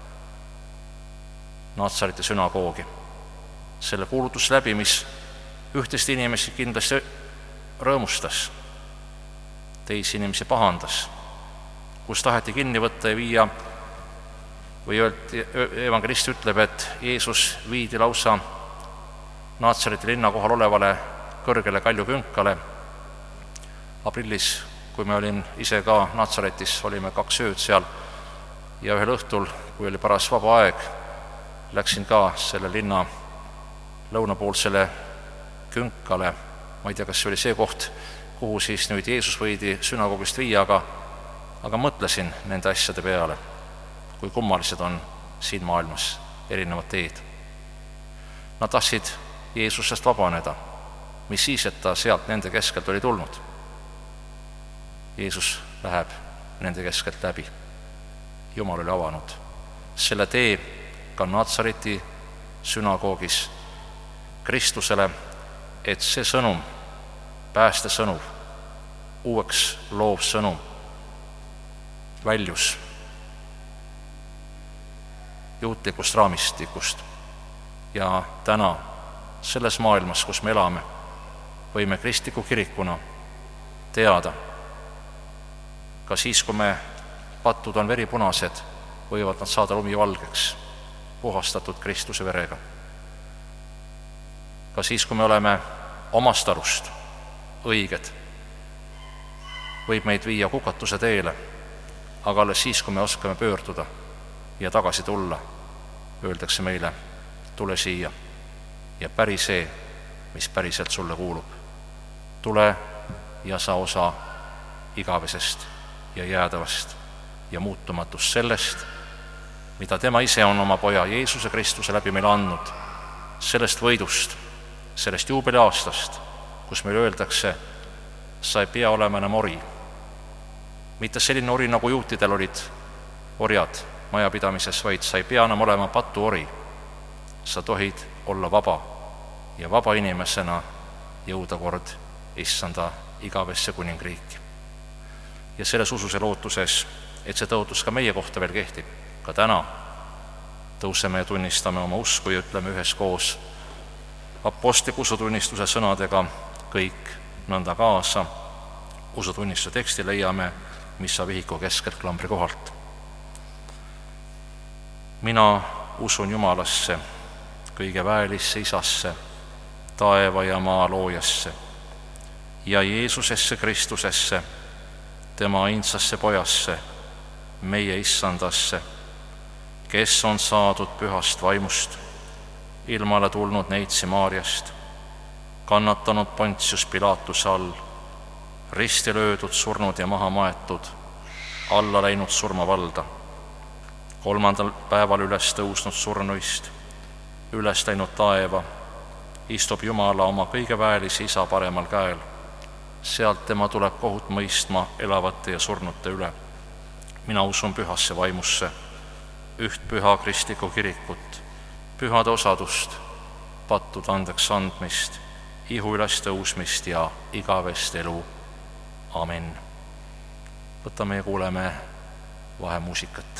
Naatsareti sünagoogi, selle kuulutus läbi, mis ühtest inimesi kindlasti rõõmustas, teisi inimesi pahandas, kus taheti kinni võtta ja viia, või öeldi, evangelist ütleb, et Jeesus viidi lausa Naatsareti linna kohal olevale kõrgele kaljukünkale. Aprillis, kui me olin ise ka Naatsaretis, olime kaks ööd seal ja ühel õhtul, kui oli paras vaba aeg, läksin ka selle linna lõunapoolsele künkale. Ma ei tea, kas see oli see koht, kuhu siis nüüd Jeesus võidi sünagoogist viia, aga, aga mõtlesin nende asjade peale, kui kummalised on siin maailmas erinevad teed. Nad tahtsid Jeesusest vabaneda, mis siis, et ta sealt nende keskelt oli tulnud. Jeesus läheb nende keskelt läbi. Jumal oli avanud selle tee ka Natsareti sünagoogis Kristusele, et see sõnum, pääste sõnum, uueks loov sõnum väljus juutlikust raamistikust. Ja täna selles maailmas, kus me elame, võime kristliku kirikuna teada, ka siis, kui me patud on veripunased, võivad nad saada lumivalgeks, puhastatud Kristuse verega. Ka siis, kui me oleme omast arust õiged, võib meid viia kukatuse teele, aga alles siis, kui me oskame pöörduda ja tagasi tulla, öeldakse meile, tule siia ja päri see, mis päriselt sulle kuulub. Tule ja sa osa igavesest ja jäädavast ja muutumatust sellest, mida tema ise on oma poja Jeesuse Kristuse läbi meile andnud, sellest võidust, sellest juubeliaastast, kus meile öeldakse, sa ei pea olema enam ori. Mitte selline ori, nagu juutidel olid orjad majapidamises, vaid sa ei pea enam olema patuori. Sa tohid olla vaba ja vaba inimesena jõuda kord issanda igavesse kuningriiki. Ja selles usus ja lootuses, et see tõotus ka meie kohta veel kehtib, ka täna tõuseme ja tunnistame oma usku ja ütleme üheskoos apostliku usutunnistuse sõnadega kõik nõnda kaasa. Usutunnistuse teksti leiame missa vihiku keskelt klambri kohalt. Mina usun Jumalasse, kõige väelisse Isasse, taeva ja maa loojasse ja Jeesusesse Kristusesse, tema ainsasse pojasse, meie issandasse, kes on saadud pühast vaimust, ilmale tulnud neitsi Maarjast, kannatanud Pontius Pilatuse all, risti löödud, surnud ja maha maetud, alla läinud surmavalda, kolmandal päeval üles tõusnud surnuist, üles läinud taeva, istub Jumala oma kõige väelise Isa paremal käel. Sealt tema tuleb kohut mõistma elavate ja surnute üle. Mina usun pühasse vaimusse, üht püha kristlikku kirikut, pühade osadust, pattude andeks andmist, ihu üles tõusmist ja igavest elu. Amen. Võtame ja kuuleme vahemuusikat.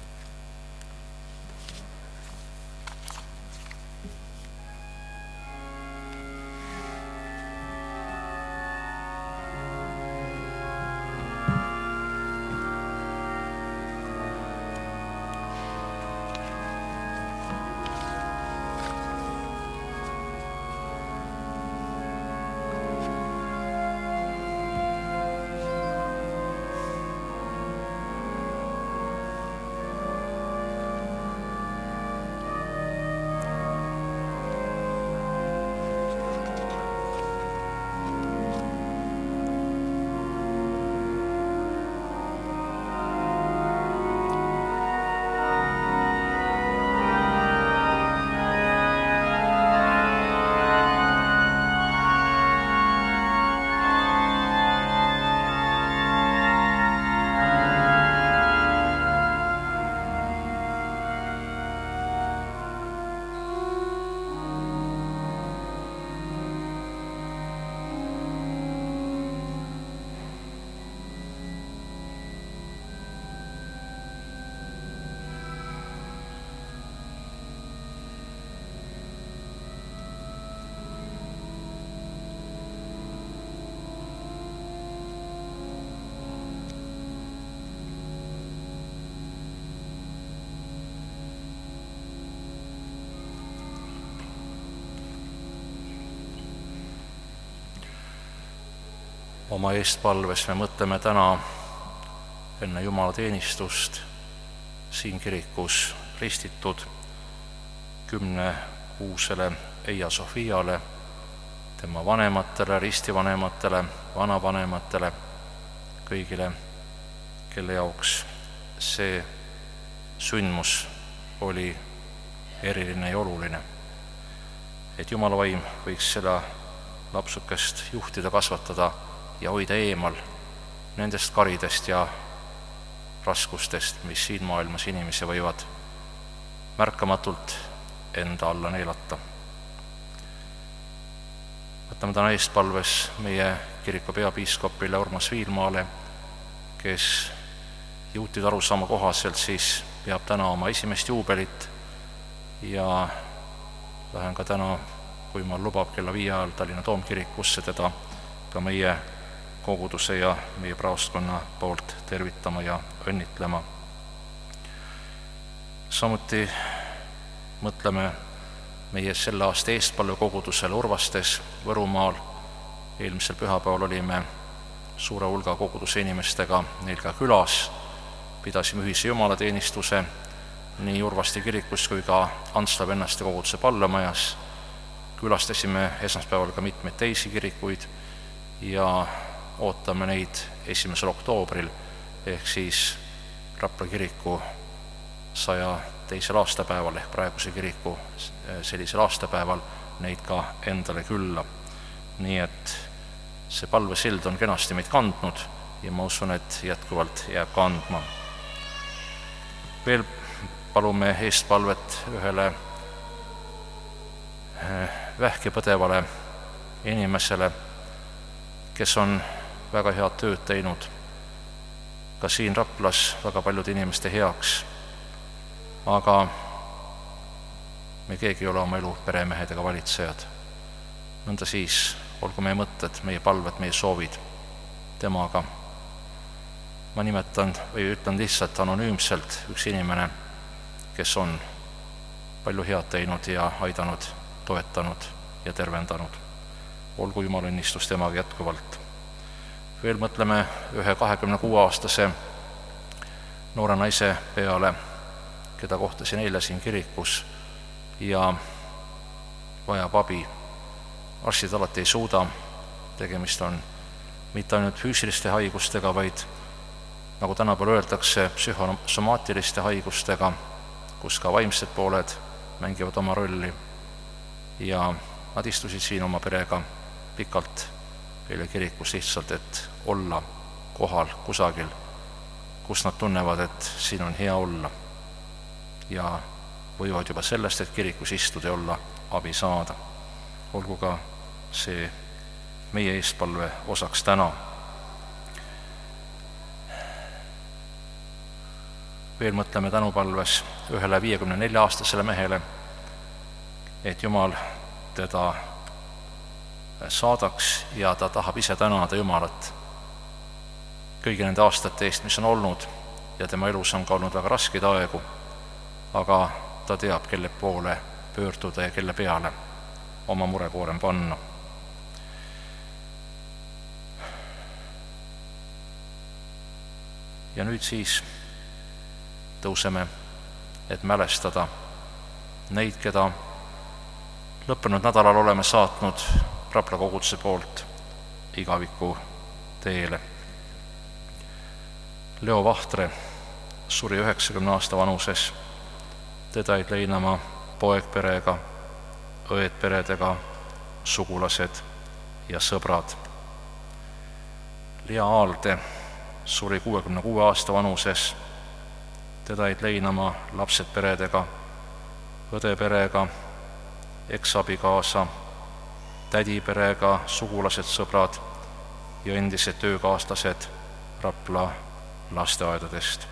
Oma eestpalves me mõtleme täna enne Jumala teenistust siin kirikus ristitud kümne kuusele Eia Sofiale, tema vanematele, ristivanematele, vanavanematele, kõigile, kelle jaoks see sündmus oli eriline ja oluline. et Jumala vaim võiks seda lapsukest juhtida, kasvatada ja hoida eemal nendest karidest ja raskustest, mis siin maailmas inimesi võivad märkamatult enda alla neelata. Võtame täna eestpalves meie kiriku peapiiskopile Urmas Viilmaale, kes juutide arusaama kohaselt siis peab täna oma esimest juubelit ja lähen ka täna, kui Jumal lubab, kella viie ajal Tallinna Toomkirikusse teda ka meie koguduse ja meie praostkonna poolt tervitama ja õnnitlema. Samuti mõtleme meie selle aasta eestpalve kogudusele Urvastes Võrumaal. Eelmisel pühapäeval olime suure hulga koguduse inimestega neil ka külas, pidasime ühise jumalateenistuse nii Urvaste kirikus kui ka Antsla vennaste koguduse pallamajas. Külastasime esmaspäeval ka mitmeid teisi kirikuid ja ootame neid esimesel oktoobril ehk siis Rapla kiriku saja teisel aastapäeval ehk praeguse kiriku sellisel aastapäeval neid ka endale külla. Nii et see palvesild on kenasti meid kandnud ja ma usun, et jätkuvalt jääb kandma. Veel palume eestpalvet ühele vähki põdevale inimesele, kes on väga head tööd teinud ka siin Raplas väga paljude inimeste heaks, aga me keegi ei ole oma elu peremehed ega valitsejad. Nõnda siis olgu meie mõtted, meie palved, meie soovid temaga. Ma nimetan või ütlen lihtsalt anonüümselt üks inimene, kes on palju head teinud ja aidanud, toetanud ja tervendanud. Olgu Jumal õnnistus temaga jätkuvalt. Veel mõtleme ühe kahekümne kuue aastase noore naise peale, keda kohtasin eile siin kirikus ja vajab abi. Arstid alati ei suuda, tegemist on mitte ainult füüsiliste haigustega, vaid nagu tänapäeval öeldakse, psühhosomaatiliste haigustega, kus ka vaimsed pooled mängivad oma rolli. Ja nad istusid siin oma perega pikalt eile kirikus lihtsalt, et olla kohal kusagil, kus nad tunnevad, et siin on hea olla. Ja võivad juba sellest, et kirikus istuda ja olla, abi saada. Olgu ka see meie eestpalve osaks täna. Veel mõtleme tänupalves ühele viiekümne nelja aastasele mehele, et Jumal teda saadaks ja ta tahab ise tänada Jumalat kõigi nende aastate eest, mis on olnud ja tema elus on ka olnud väga raskeid aegu, aga ta teab, kelle poole pöörduda ja kelle peale oma murekoorem panna. Ja nüüd siis tõuseme, et mälestada neid, keda lõppenud nädalal oleme saatnud Rapla koguduse poolt igaviku teele. Leo Vahtre suri üheksakümne aasta vanuses, teda jäid leinama poegperega, õed peredega, sugulased ja sõbrad. Lea Aalde suri kuuekümne kuue aasta vanuses, teda jäid leinama lapsed peredega, õde perega, eksabikaasa, tädi perega, sugulased, sõbrad ja endised töökaaslased Rapla lasteaedadest.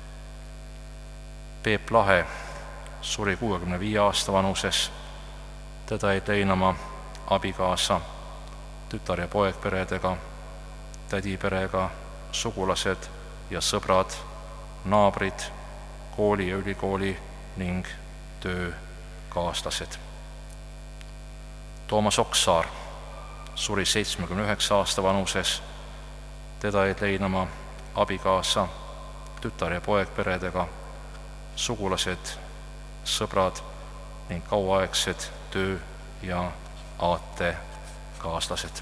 Peep Lahe suri kuuekümne viie aasta vanuses, teda jäid leinama abikaasa, tütar ja poeg peredega, tädi perega, sugulased ja sõbrad, naabrid, kooli ja ülikooli ning töökaaslased. Toomas Oksaar suri seitsmekümne üheksa aasta vanuses, teda jäid leinama abikaasa, tütar ja poeg peredega, sugulased, sõbrad ning kauaaegsed töö- ja aatekaaslased.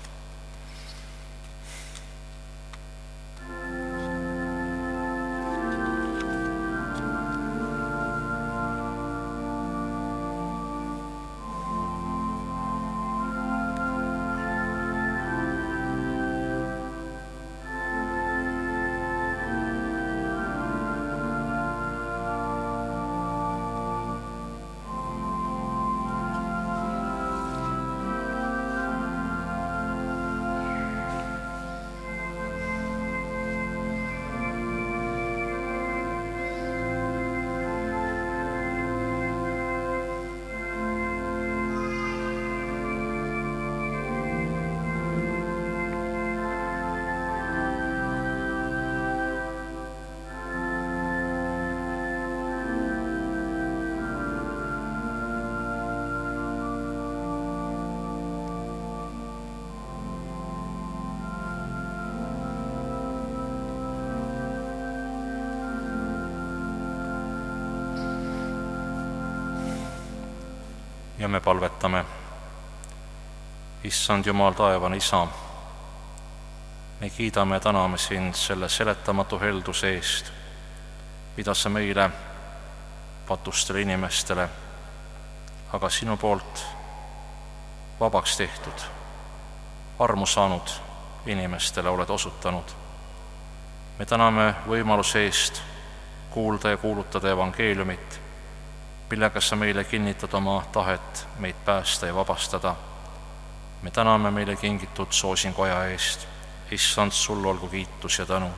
ja me palvetame. Issand Jumal, taevane Isa, me kiidame ja täname sind selle seletamatu helduse eest, mida sa meile, patustele inimestele, aga sinu poolt vabaks tehtud, armu saanud inimestele oled osutanud. Me täname võimaluse eest kuulda ja kuulutada evangeeliumit, millega sa meile kinnitad oma tahet meid päästa ja vabastada. Me täname meile kingitud soosinguaja eest. Issand, sul olgu kiitus ja tänu.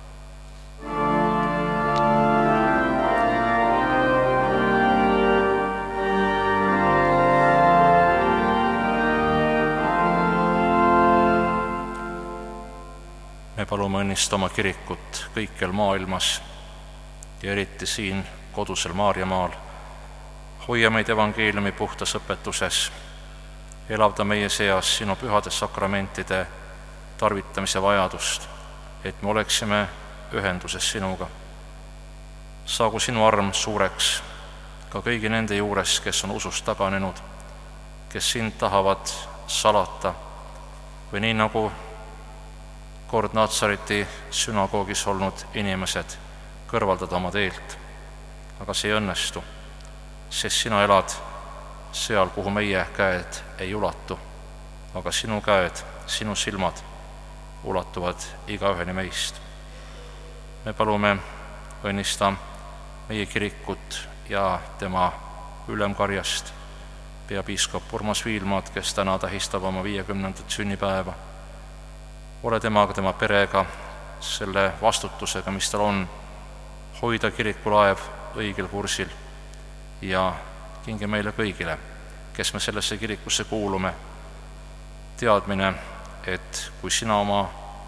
Me palume õnnista oma kirikut kõikjal maailmas ja eriti siin kodusel Maarjamaal. Hoia meid evangeeliumi puhtas õpetuses, elavda meie seas sinu pühade sakramentide tarvitamise vajadust, et me oleksime ühenduses sinuga. Saagu sinu arm suureks ka kõigi nende juures, kes on usust taganenud, kes sind tahavad salata või nii nagu kord Natsareti sünagoogis olnud inimesed kõrvaldada oma teelt. Aga see ei õnnestu, sest sina elad seal, kuhu meie käed ei ulatu, aga sinu käed, sinu silmad ulatuvad igaüheni meist. Me palume õnnista meie kirikut ja tema ülemkarjast, peapiiskop Urmas Viilmaad, kes täna tähistab oma viiekümnendat sünnipäeva. Ole temaga, tema perega, selle vastutusega, mis tal on, hoida kirikulaev õigel kursil ja kingi meile kõigile, kes me sellesse kirikusse kuulume, teadmine, et kui sina oma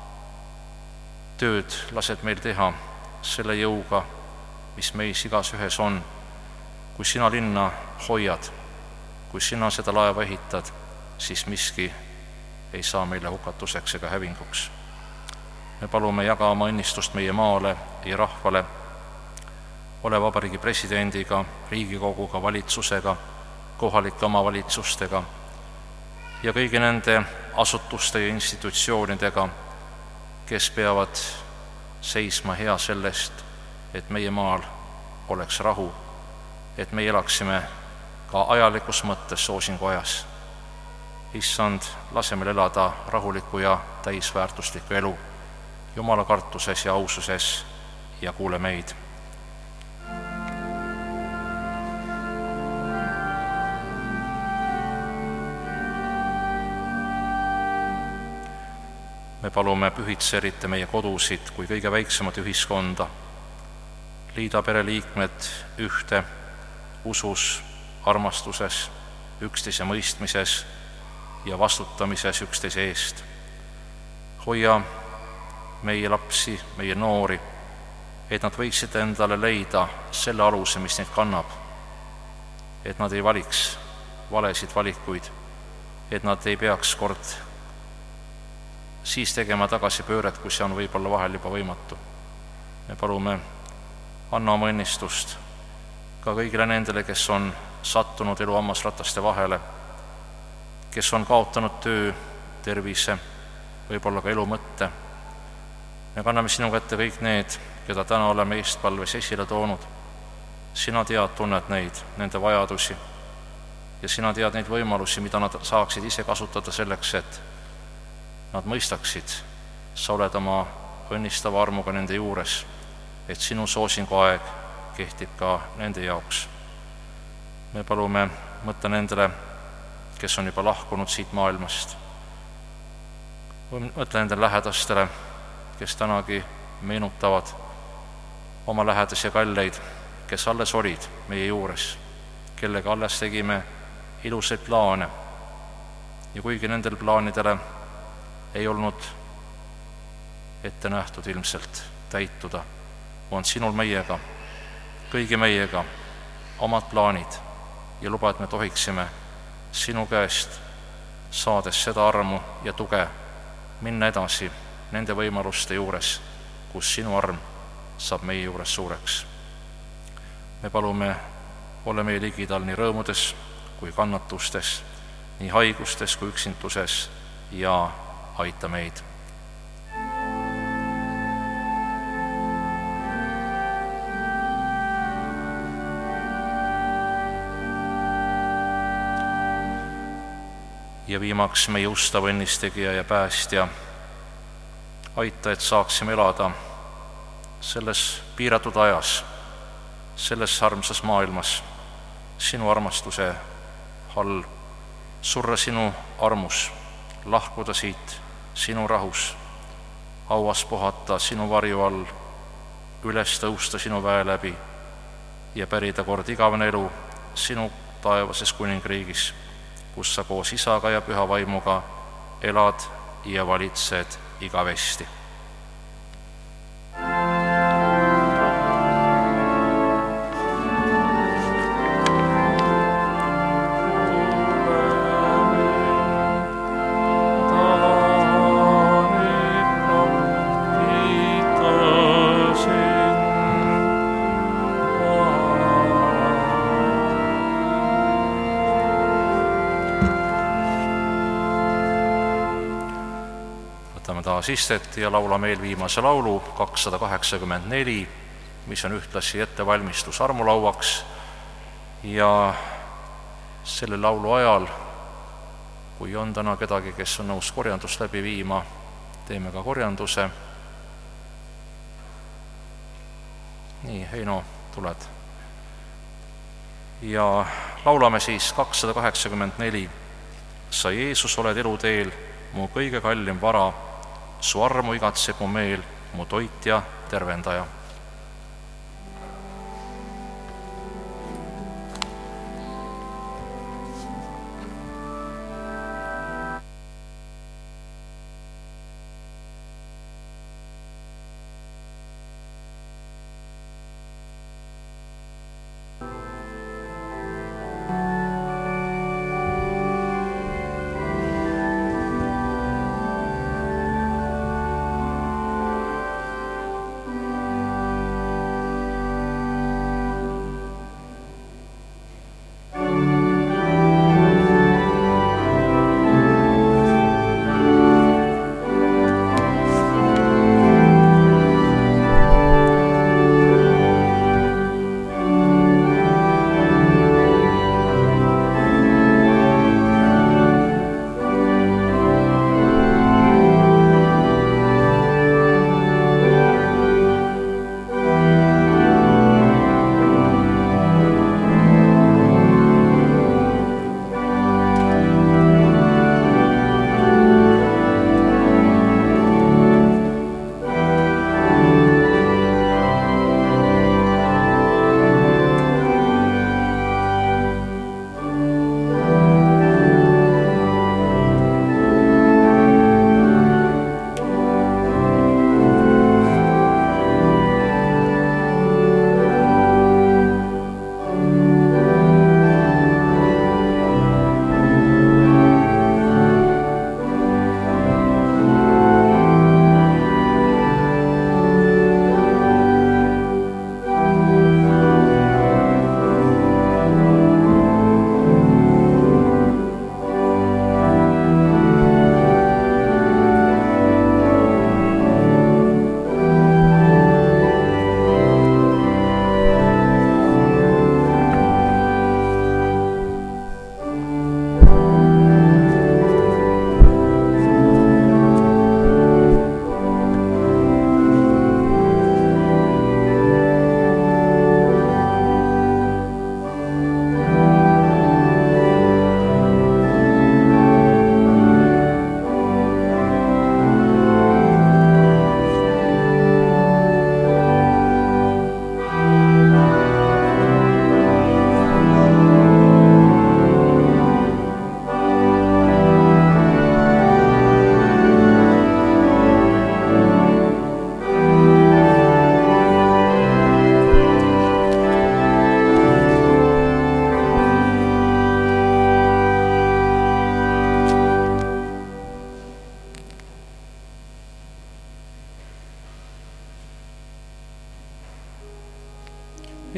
tööd lased meil teha selle jõuga, mis meis igas ühes on, kui sina linna hoiad, kui sina seda laeva ehitad, siis miski ei saa meile hukatuseks ega hävinguks. Me palume jaga oma õnnistust meie maale ja rahvale, ole vabariigi presidendiga, Riigikoguga, valitsusega, kohalike omavalitsustega ja kõigi nende asutuste ja institutsioonidega, kes peavad seisma hea sellest, et meie maal oleks rahu, et me elaksime ka ajalikus mõttes soosinguajas. Issand, lase meil elada rahulikku ja täisväärtuslikku elu, Jumala kartuses ja aususes ja kuule meid. Me palume pühitse eriti meie kodusid kui kõige väiksemat ühiskonda. Liida pereliikmed ühte usus, armastuses, üksteise mõistmises ja vastutamises üksteise eest. Hoia meie lapsi, meie noori, et nad võiksid endale leida selle aluse, mis neid kannab, et nad ei valiks valesid valikuid, et nad ei peaks kord siis tegema tagasipööret, kui see on võib-olla vahel juba võimatu. Me palume, anna oma õnnistust ka kõigile nendele, kes on sattunud elu hammasrataste vahele, kes on kaotanud töö, tervise, võib-olla ka elu mõtte. Me kanname sinu kätte kõik need, keda täna oleme eestpalves esile toonud. Sina tead, tunned neid, nende vajadusi ja sina tead neid võimalusi, mida nad saaksid ise kasutada selleks, et nad mõistaksid, sa oled oma õnnistava armuga nende juures, et sinu soosingu aeg kehtib ka nende jaoks. Me palume mõtta nendele, kes on juba lahkunud siit maailmast. Mõtle nendele lähedastele, kes tänagi meenutavad oma lähedasi ja kalleid, kes alles olid meie juures, kellega alles tegime ilusaid plaane. Ja kuigi nendel plaanidele ei olnud ette nähtud ilmselt täituda, on sinul meiega, kõigi meiega omad plaanid ja luba, et me tohiksime sinu käest, saades seda armu ja tuge, minna edasi nende võimaluste juures, kus sinu arm saab meie juures suureks. Me palume, ole meie ligidal nii rõõmudes kui kannatustes, nii haigustes kui üksintuses ja aita meid. Ja viimaks meie ustav õnnistegija ja päästja, aita, et saaksime elada selles piiratud ajas, selles armsas maailmas, sinu armastuse all, surra sinu armus, lahkuda siit sinu rahus, hauas puhata sinu varju all, üles tõusta sinu väe läbi ja pärida kord igavene elu sinu taevases kuningriigis, kus sa koos isaga ja püha vaimuga elad ja valitsed igavesti. Taas istet ja laulame eelviimase laulu kakssada kaheksakümmend neli, mis on ühtlasi ettevalmistus armulauaks, ja selle laulu ajal, kui on täna kedagi, kes on nõus korjandust läbi viima, teeme ka korjanduse. Nii, Heino, tuled. Ja laulame siis kakssada kaheksakümmend neli. Sa, Jeesus, oled eluteel, mu kõige kallim vara, su armu igatseb mu meel, mu toit ja tervendaja.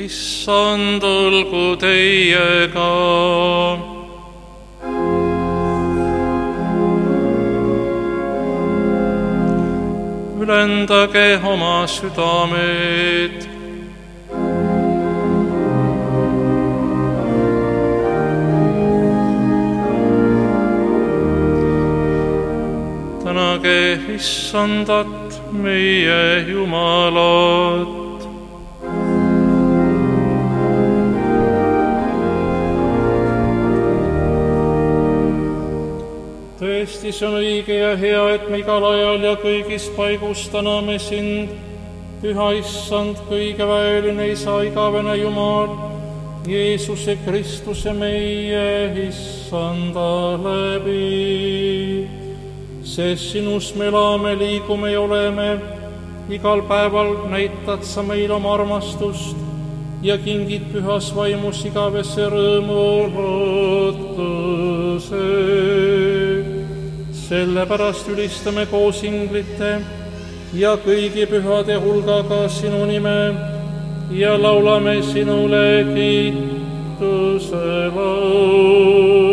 issand olgu teiega. Ülendage oma südamed. Tänage issandat, meie Jumalat. Tõesti, see on õige ja hea, et me igal ajal ja kõigis paigus täname sind, püha issand, kõigeväeline isa, igavene Jumal, Jeesuse Kristuse meie issanda läbi. Sest sinus me elame, liigume ja oleme, igal päeval näitad sa meil oma armastust ja kingid pühas vaimus igavese rõõmulotuse. Sellepärast ülistame koos inglite ja kõigi pühade hulgaga sinu nime ja laulame sinule kiituse laulu.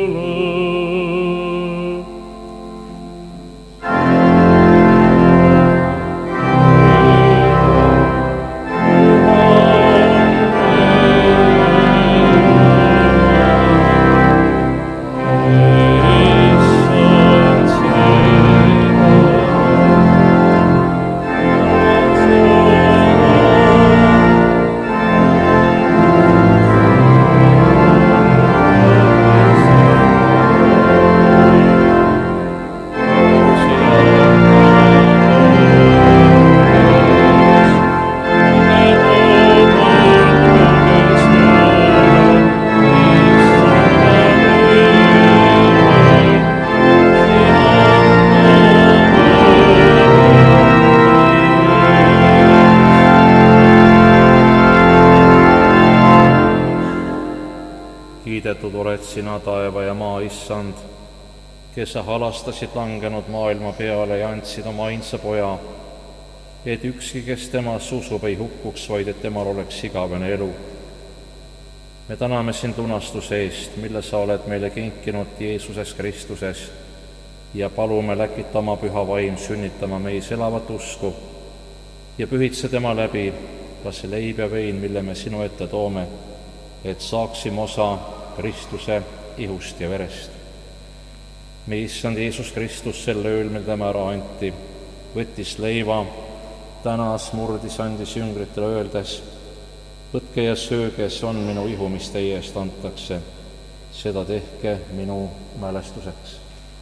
Kiidetud oled sina, taeva ja maa issand, kes sa halastasid langenud maailma peale ja andsid oma ainsa poja, et ükski, kes temas usub, ei hukkuks, vaid et temal oleks igavene elu. Me täname sind lunastuse eest, mille sa oled meile kinkinud Jeesuses Kristuses ja palume läkita oma püha vaim sünnitama meis elavat usku ja pühitse tema läbi ka see leib ja vein, mille me sinu ette toome, et saaksime osa Kristuse ihust ja verest. Meie issand Jeesus Kristus sel ööl, mil tema ära anti, võttis leiva, tänas, murdis, andis jüngritele öeldes, võtke ja sööge, see on minu ihu, mis teie eest antakse, seda tehke minu mälestuseks.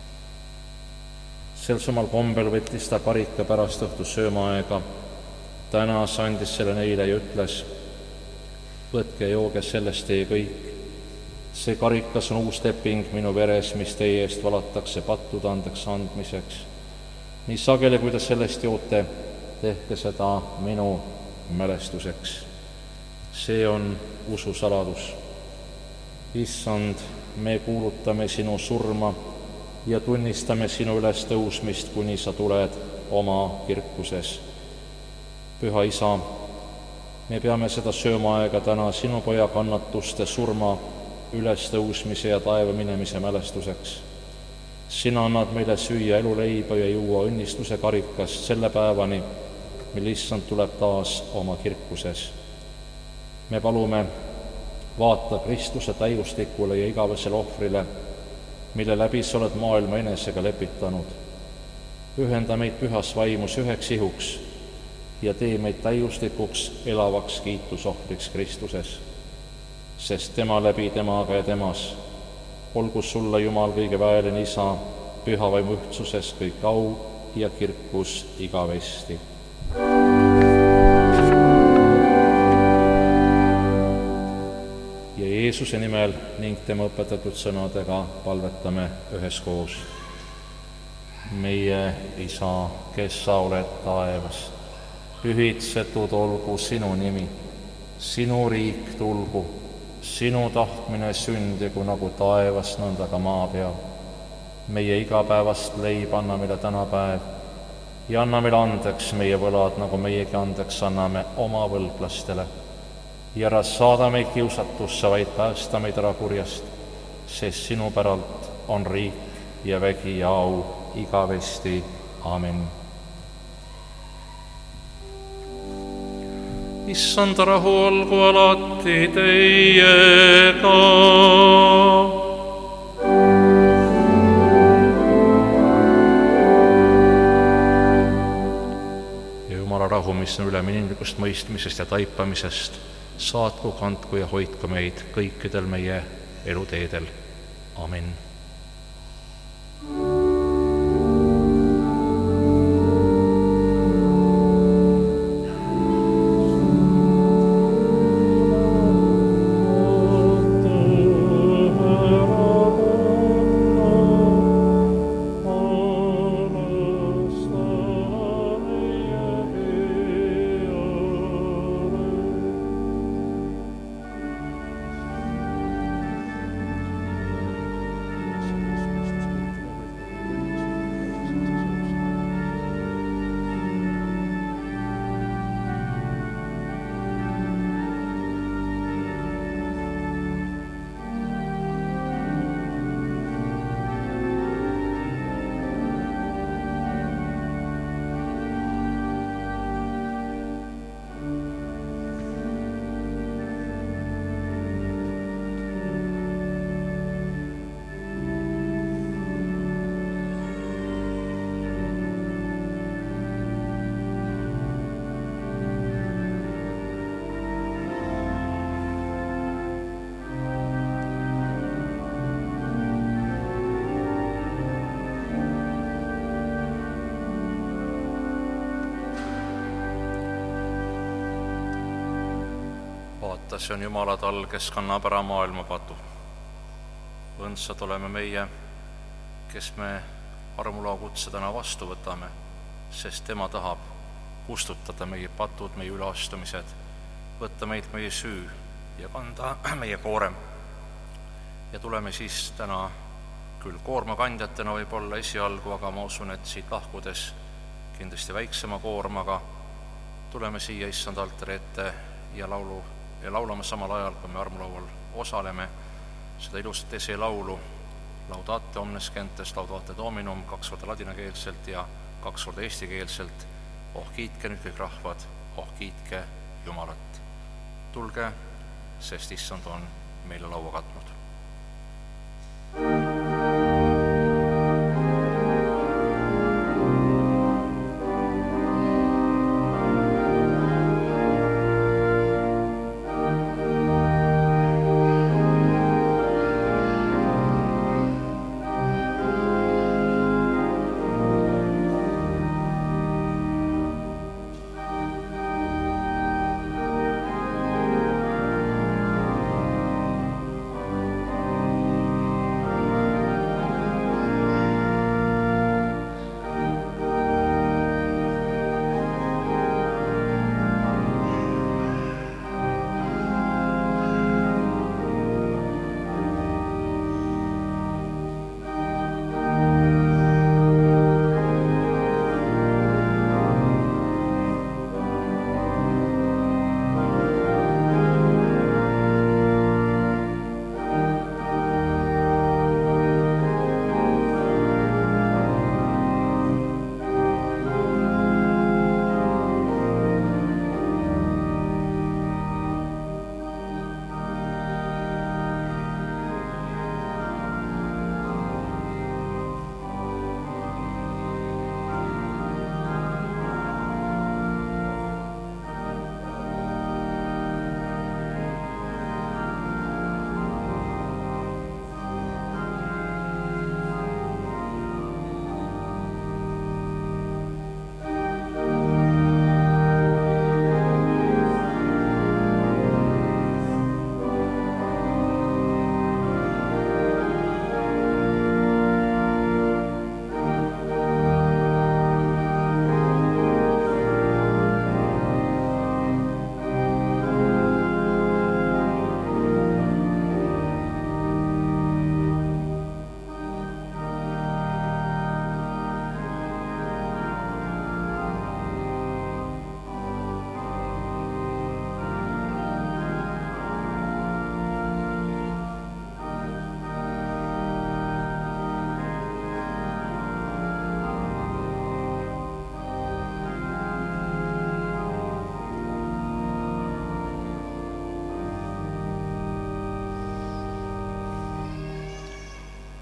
Sel samal kombel võttis ta karika pärast õhtu söömaaega, tänas, andis selle neile ja ütles, võtke ja jooge sellest teie kõik. See karikas on uus leping minu veres, mis teie eest valatakse pattude andeks andmiseks. Nii sageli, kui te sellest joote, tehke seda minu mälestuseks. See on usu saladus. Issand, me kuulutame sinu surma ja tunnistame sinu üles tõusmist, kuni sa tuled oma kirkuses. Püha isa, me peame seda söömaaega täna sinu poja kannatuste, surma, ülestõusmise ja taeva minemise mälestuseks. Sina annad meile süüa eluleiba ja juua õnnistuse karikast selle päevani, mil issand tuleb taas oma kirkuses. Me palume, vaata Kristuse täiuslikule ja igavesele ohvrile, mille läbi sa oled maailma enesega lepitanud. Ühenda meid pühas vaimus üheks ihuks ja tee meid täiuslikuks elavaks kiitusohvriks Kristuses, sest tema läbi, temaga ja temas olgu sulle, Jumal, kõigeväeline Isa, püha vaimu ühtsuses kõik au ja kirkus igavesti. Ja Jeesuse nimel ning tema õpetatud sõnadega palvetame üheskoos. Meie Isa, kes sa oled taevas, pühitsetud olgu sinu nimi, sinu riik tulgu, sinu tahtmine sündigu nagu taevas, nõnda ka maa peal. Meie igapäevast leib anna meile täna päev ja anna meile andeks meie võlad, nagu meiegi andeks anname oma võlglastele. ja ära saada meid kiusatusse, vaid päästa meid ära kurjast, sest sinu päralt on riik ja vägi ja au igavesti. Amen. Issanda rahu olgu alati teiega. Ja Jumala rahu, mis on ülem inimlikust mõistmisest ja taipamisest, saatku, kandku ja hoidku meid kõikidel meie eluteedel. Amen. See on Jumala tal, kes kannab ära maailma patu. Õndsad oleme meie, kes me armulao kutse täna vastu võtame, sest tema tahab kustutada meie patud, meie üleastumised, võtta meilt meie süü ja kanda meie koorem. Ja tuleme siis täna küll koormakandjatena võib-olla esialgu, aga ma usun, et siit lahkudes kindlasti väiksema koormaga tuleme siia issand altari ette ja laulu ja laulame samal ajal, kui me armulaual osaleme, seda ilusat esilaulu Laudate omnes gentes, Laudate Dominum, kaks korda ladinakeelselt ja kaks korda eestikeelselt. Oh kiitke nüüd kõik rahvad, oh kiitke Jumalat. Tulge, sest issand on meile laua katnud.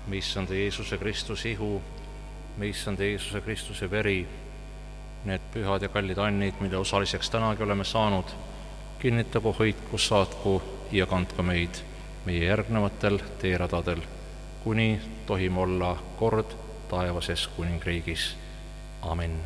me issanda Jeesuse Kristuse ihu, me issanda Jeesuse Kristuse veri, need pühad ja kallid annid, mille osaliseks tänagi oleme saanud, kinnitagu, hoidku, saatku ja kandku meid meie järgnevatel teeradadel, kuni tohime olla kord taevases kuningriigis. Amen.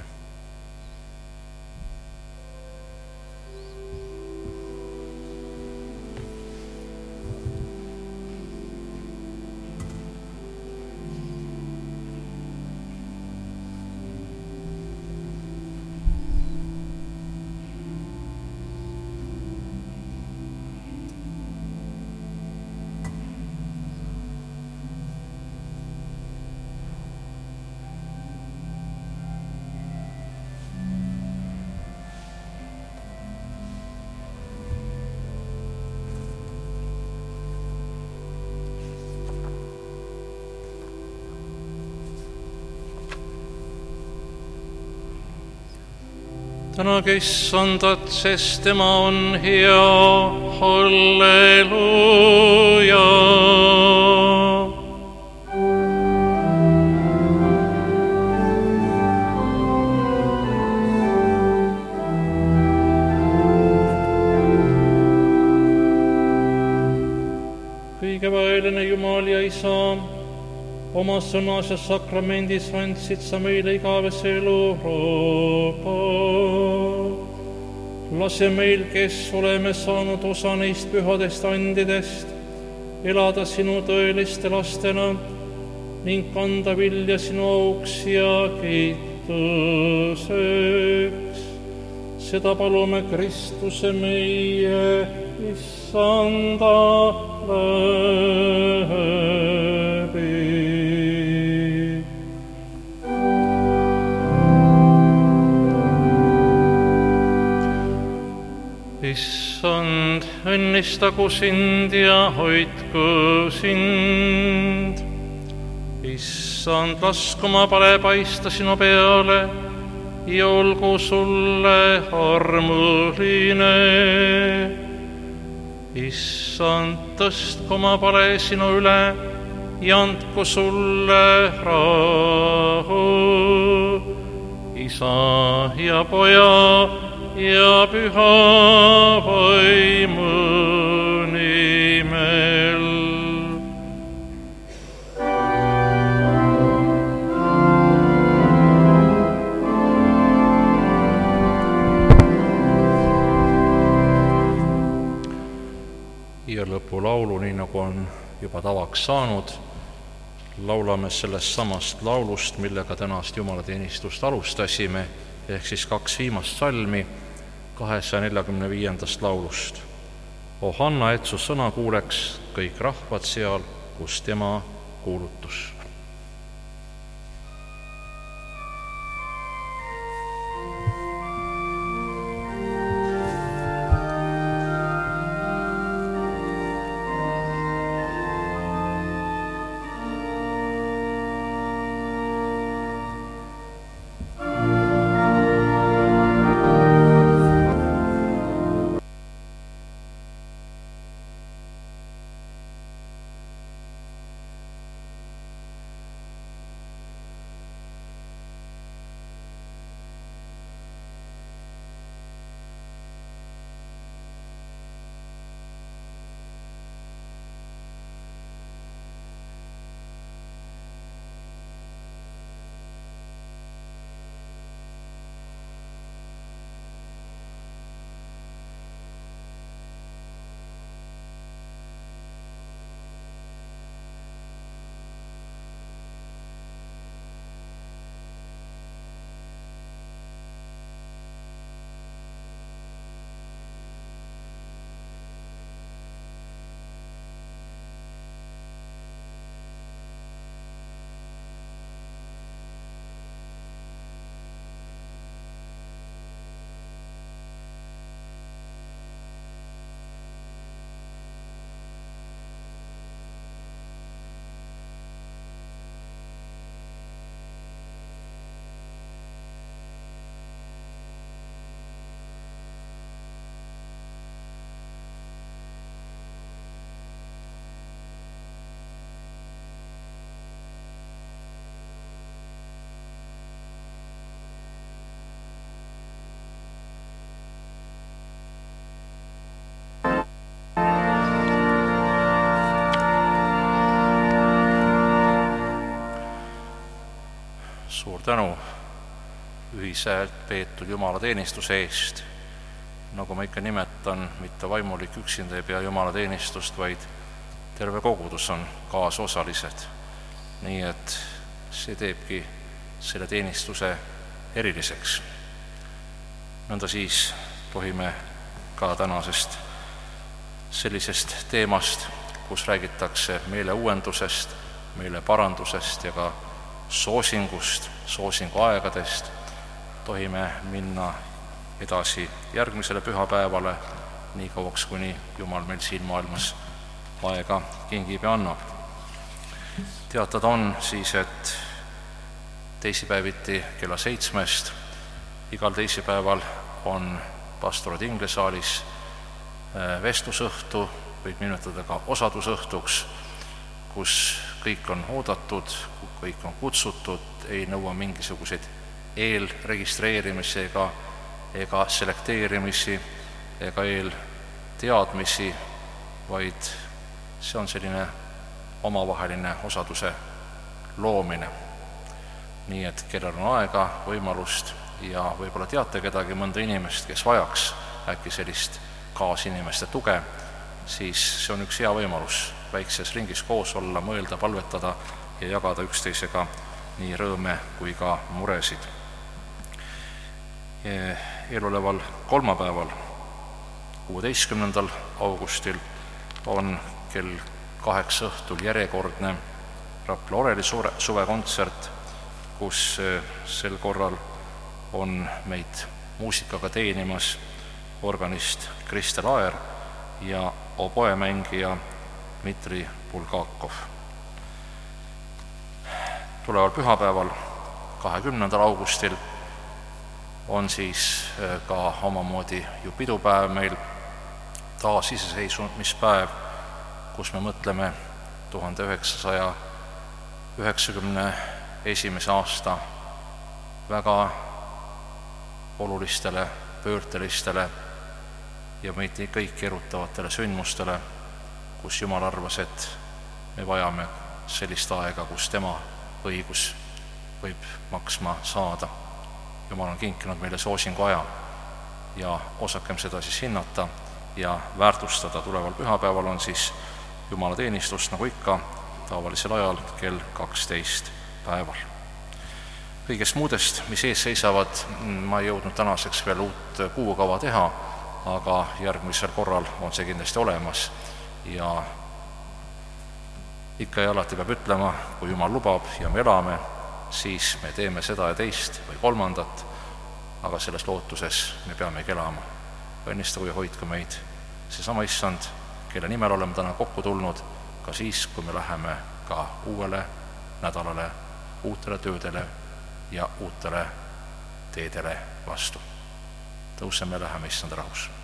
Tänage issandat, sest tema on hea, halleluuja. Kõigeväeline Jumal ja Isa, oma sõnas ja sakramendis andsid sa meile igavese elu rooba. Lase meil, kes oleme saanud osa neist pühadest andidest, elada sinu tõeliste lastena ning kanda vilja sinu auks ja kiituseks. Seda palume Kristuse meie issanda läbi. Issand, õnnistagu sind ja hoidku sind. Issand, lasku oma pale paista sinu peale ja olgu sulle armuline. Issand, tõstku oma pale sinu üle ja andku sulle rahu. Isa ja Poja ja Püha Vaimu nimel. Ja lõpulaulu, nii nagu on juba tavaks saanud, laulame sellest samast laulust, millega tänast jumalateenistust alustasime, ehk siis kaks viimast salmi kahesaja neljakümne viiendast laulust. O Hanna, et su sõna kuuleks kõik rahvad seal, kus tema kuulutus. Suur tänu ühiselt peetud jumalateenistuse eest. Nagu ma ikka nimetan, mitte vaimulik üksinda ei pea jumalateenistust, vaid terve kogudus on kaasosalised. Nii et see teebki selle teenistuse eriliseks. Nõnda siis tohime ka tänasest sellisest teemast, kus räägitakse meele uuendusest, meile parandusest ja ka soosingust, soosingu aegadest, tohime minna edasi järgmisele pühapäevale, nii kauaks, kuni Jumal meil siin maailmas aega kingib ja annab. Teatada on siis, et teisipäeviti kella seitsmest igal teisipäeval on pastor Tingle saalis vestlusõhtu, võib nimetada ka osadusõhtuks, kus kõik on oodatud, kõik on kutsutud, ei nõua mingisuguseid eelregistreerimisi ega, ega selekteerimisi ega eelteadmisi, vaid see on selline omavaheline osaduse loomine. Nii et kellel on aega, võimalust ja võib-olla teate kedagi mõnda inimest, kes vajaks äkki sellist kaasinimeste tuge, siis see on üks hea võimalus väikses ringis koos olla, mõelda, palvetada ja jagada üksteisega nii rõõme kui ka muresid. Eeloleval kolmapäeval, kuueteistkümnendal augustil on kell kaheksa õhtul järjekordne Rapla Oreli suvekontsert, kus sel korral on meid muusikaga teenimas organist Kristel Aer ja oboemängija Dmitri Bulgakov. Tuleval pühapäeval, kahekümnendal augustil on siis ka omamoodi ju pidupäev meil, taas iseseisvumispäev, kus me mõtleme tuhande üheksasaja üheksakümne esimese aasta väga olulistele, pöördelistele ja meid kõiki erutavatele sündmustele, kus Jumal arvas, et me vajame sellist aega, kus tema õigus võib maksma saada. Jumal on kinkinud meile soosingu aja ja osakem seda siis hinnata ja väärtustada. Tuleval pühapäeval on siis jumalateenistus, nagu ikka, tavalisel ajal kell kaksteist päeval. Kõigest muudest, mis ees seisavad, ma ei jõudnud tänaseks veel uut kuukava teha, aga järgmisel korral on see kindlasti olemas ja ikka ja alati peab ütlema, kui Jumal lubab ja me elame, siis me teeme seda ja teist või kolmandat, aga selles lootuses me peamegi elama. Õnnistagu ja hoidku meid seesama Issand, kelle nimel oleme täna kokku tulnud, ka siis, kui me läheme ka uuele nädalale, uutele töödele ja uutele teedele vastu. Tõuseme ja läheme Issanda rahus.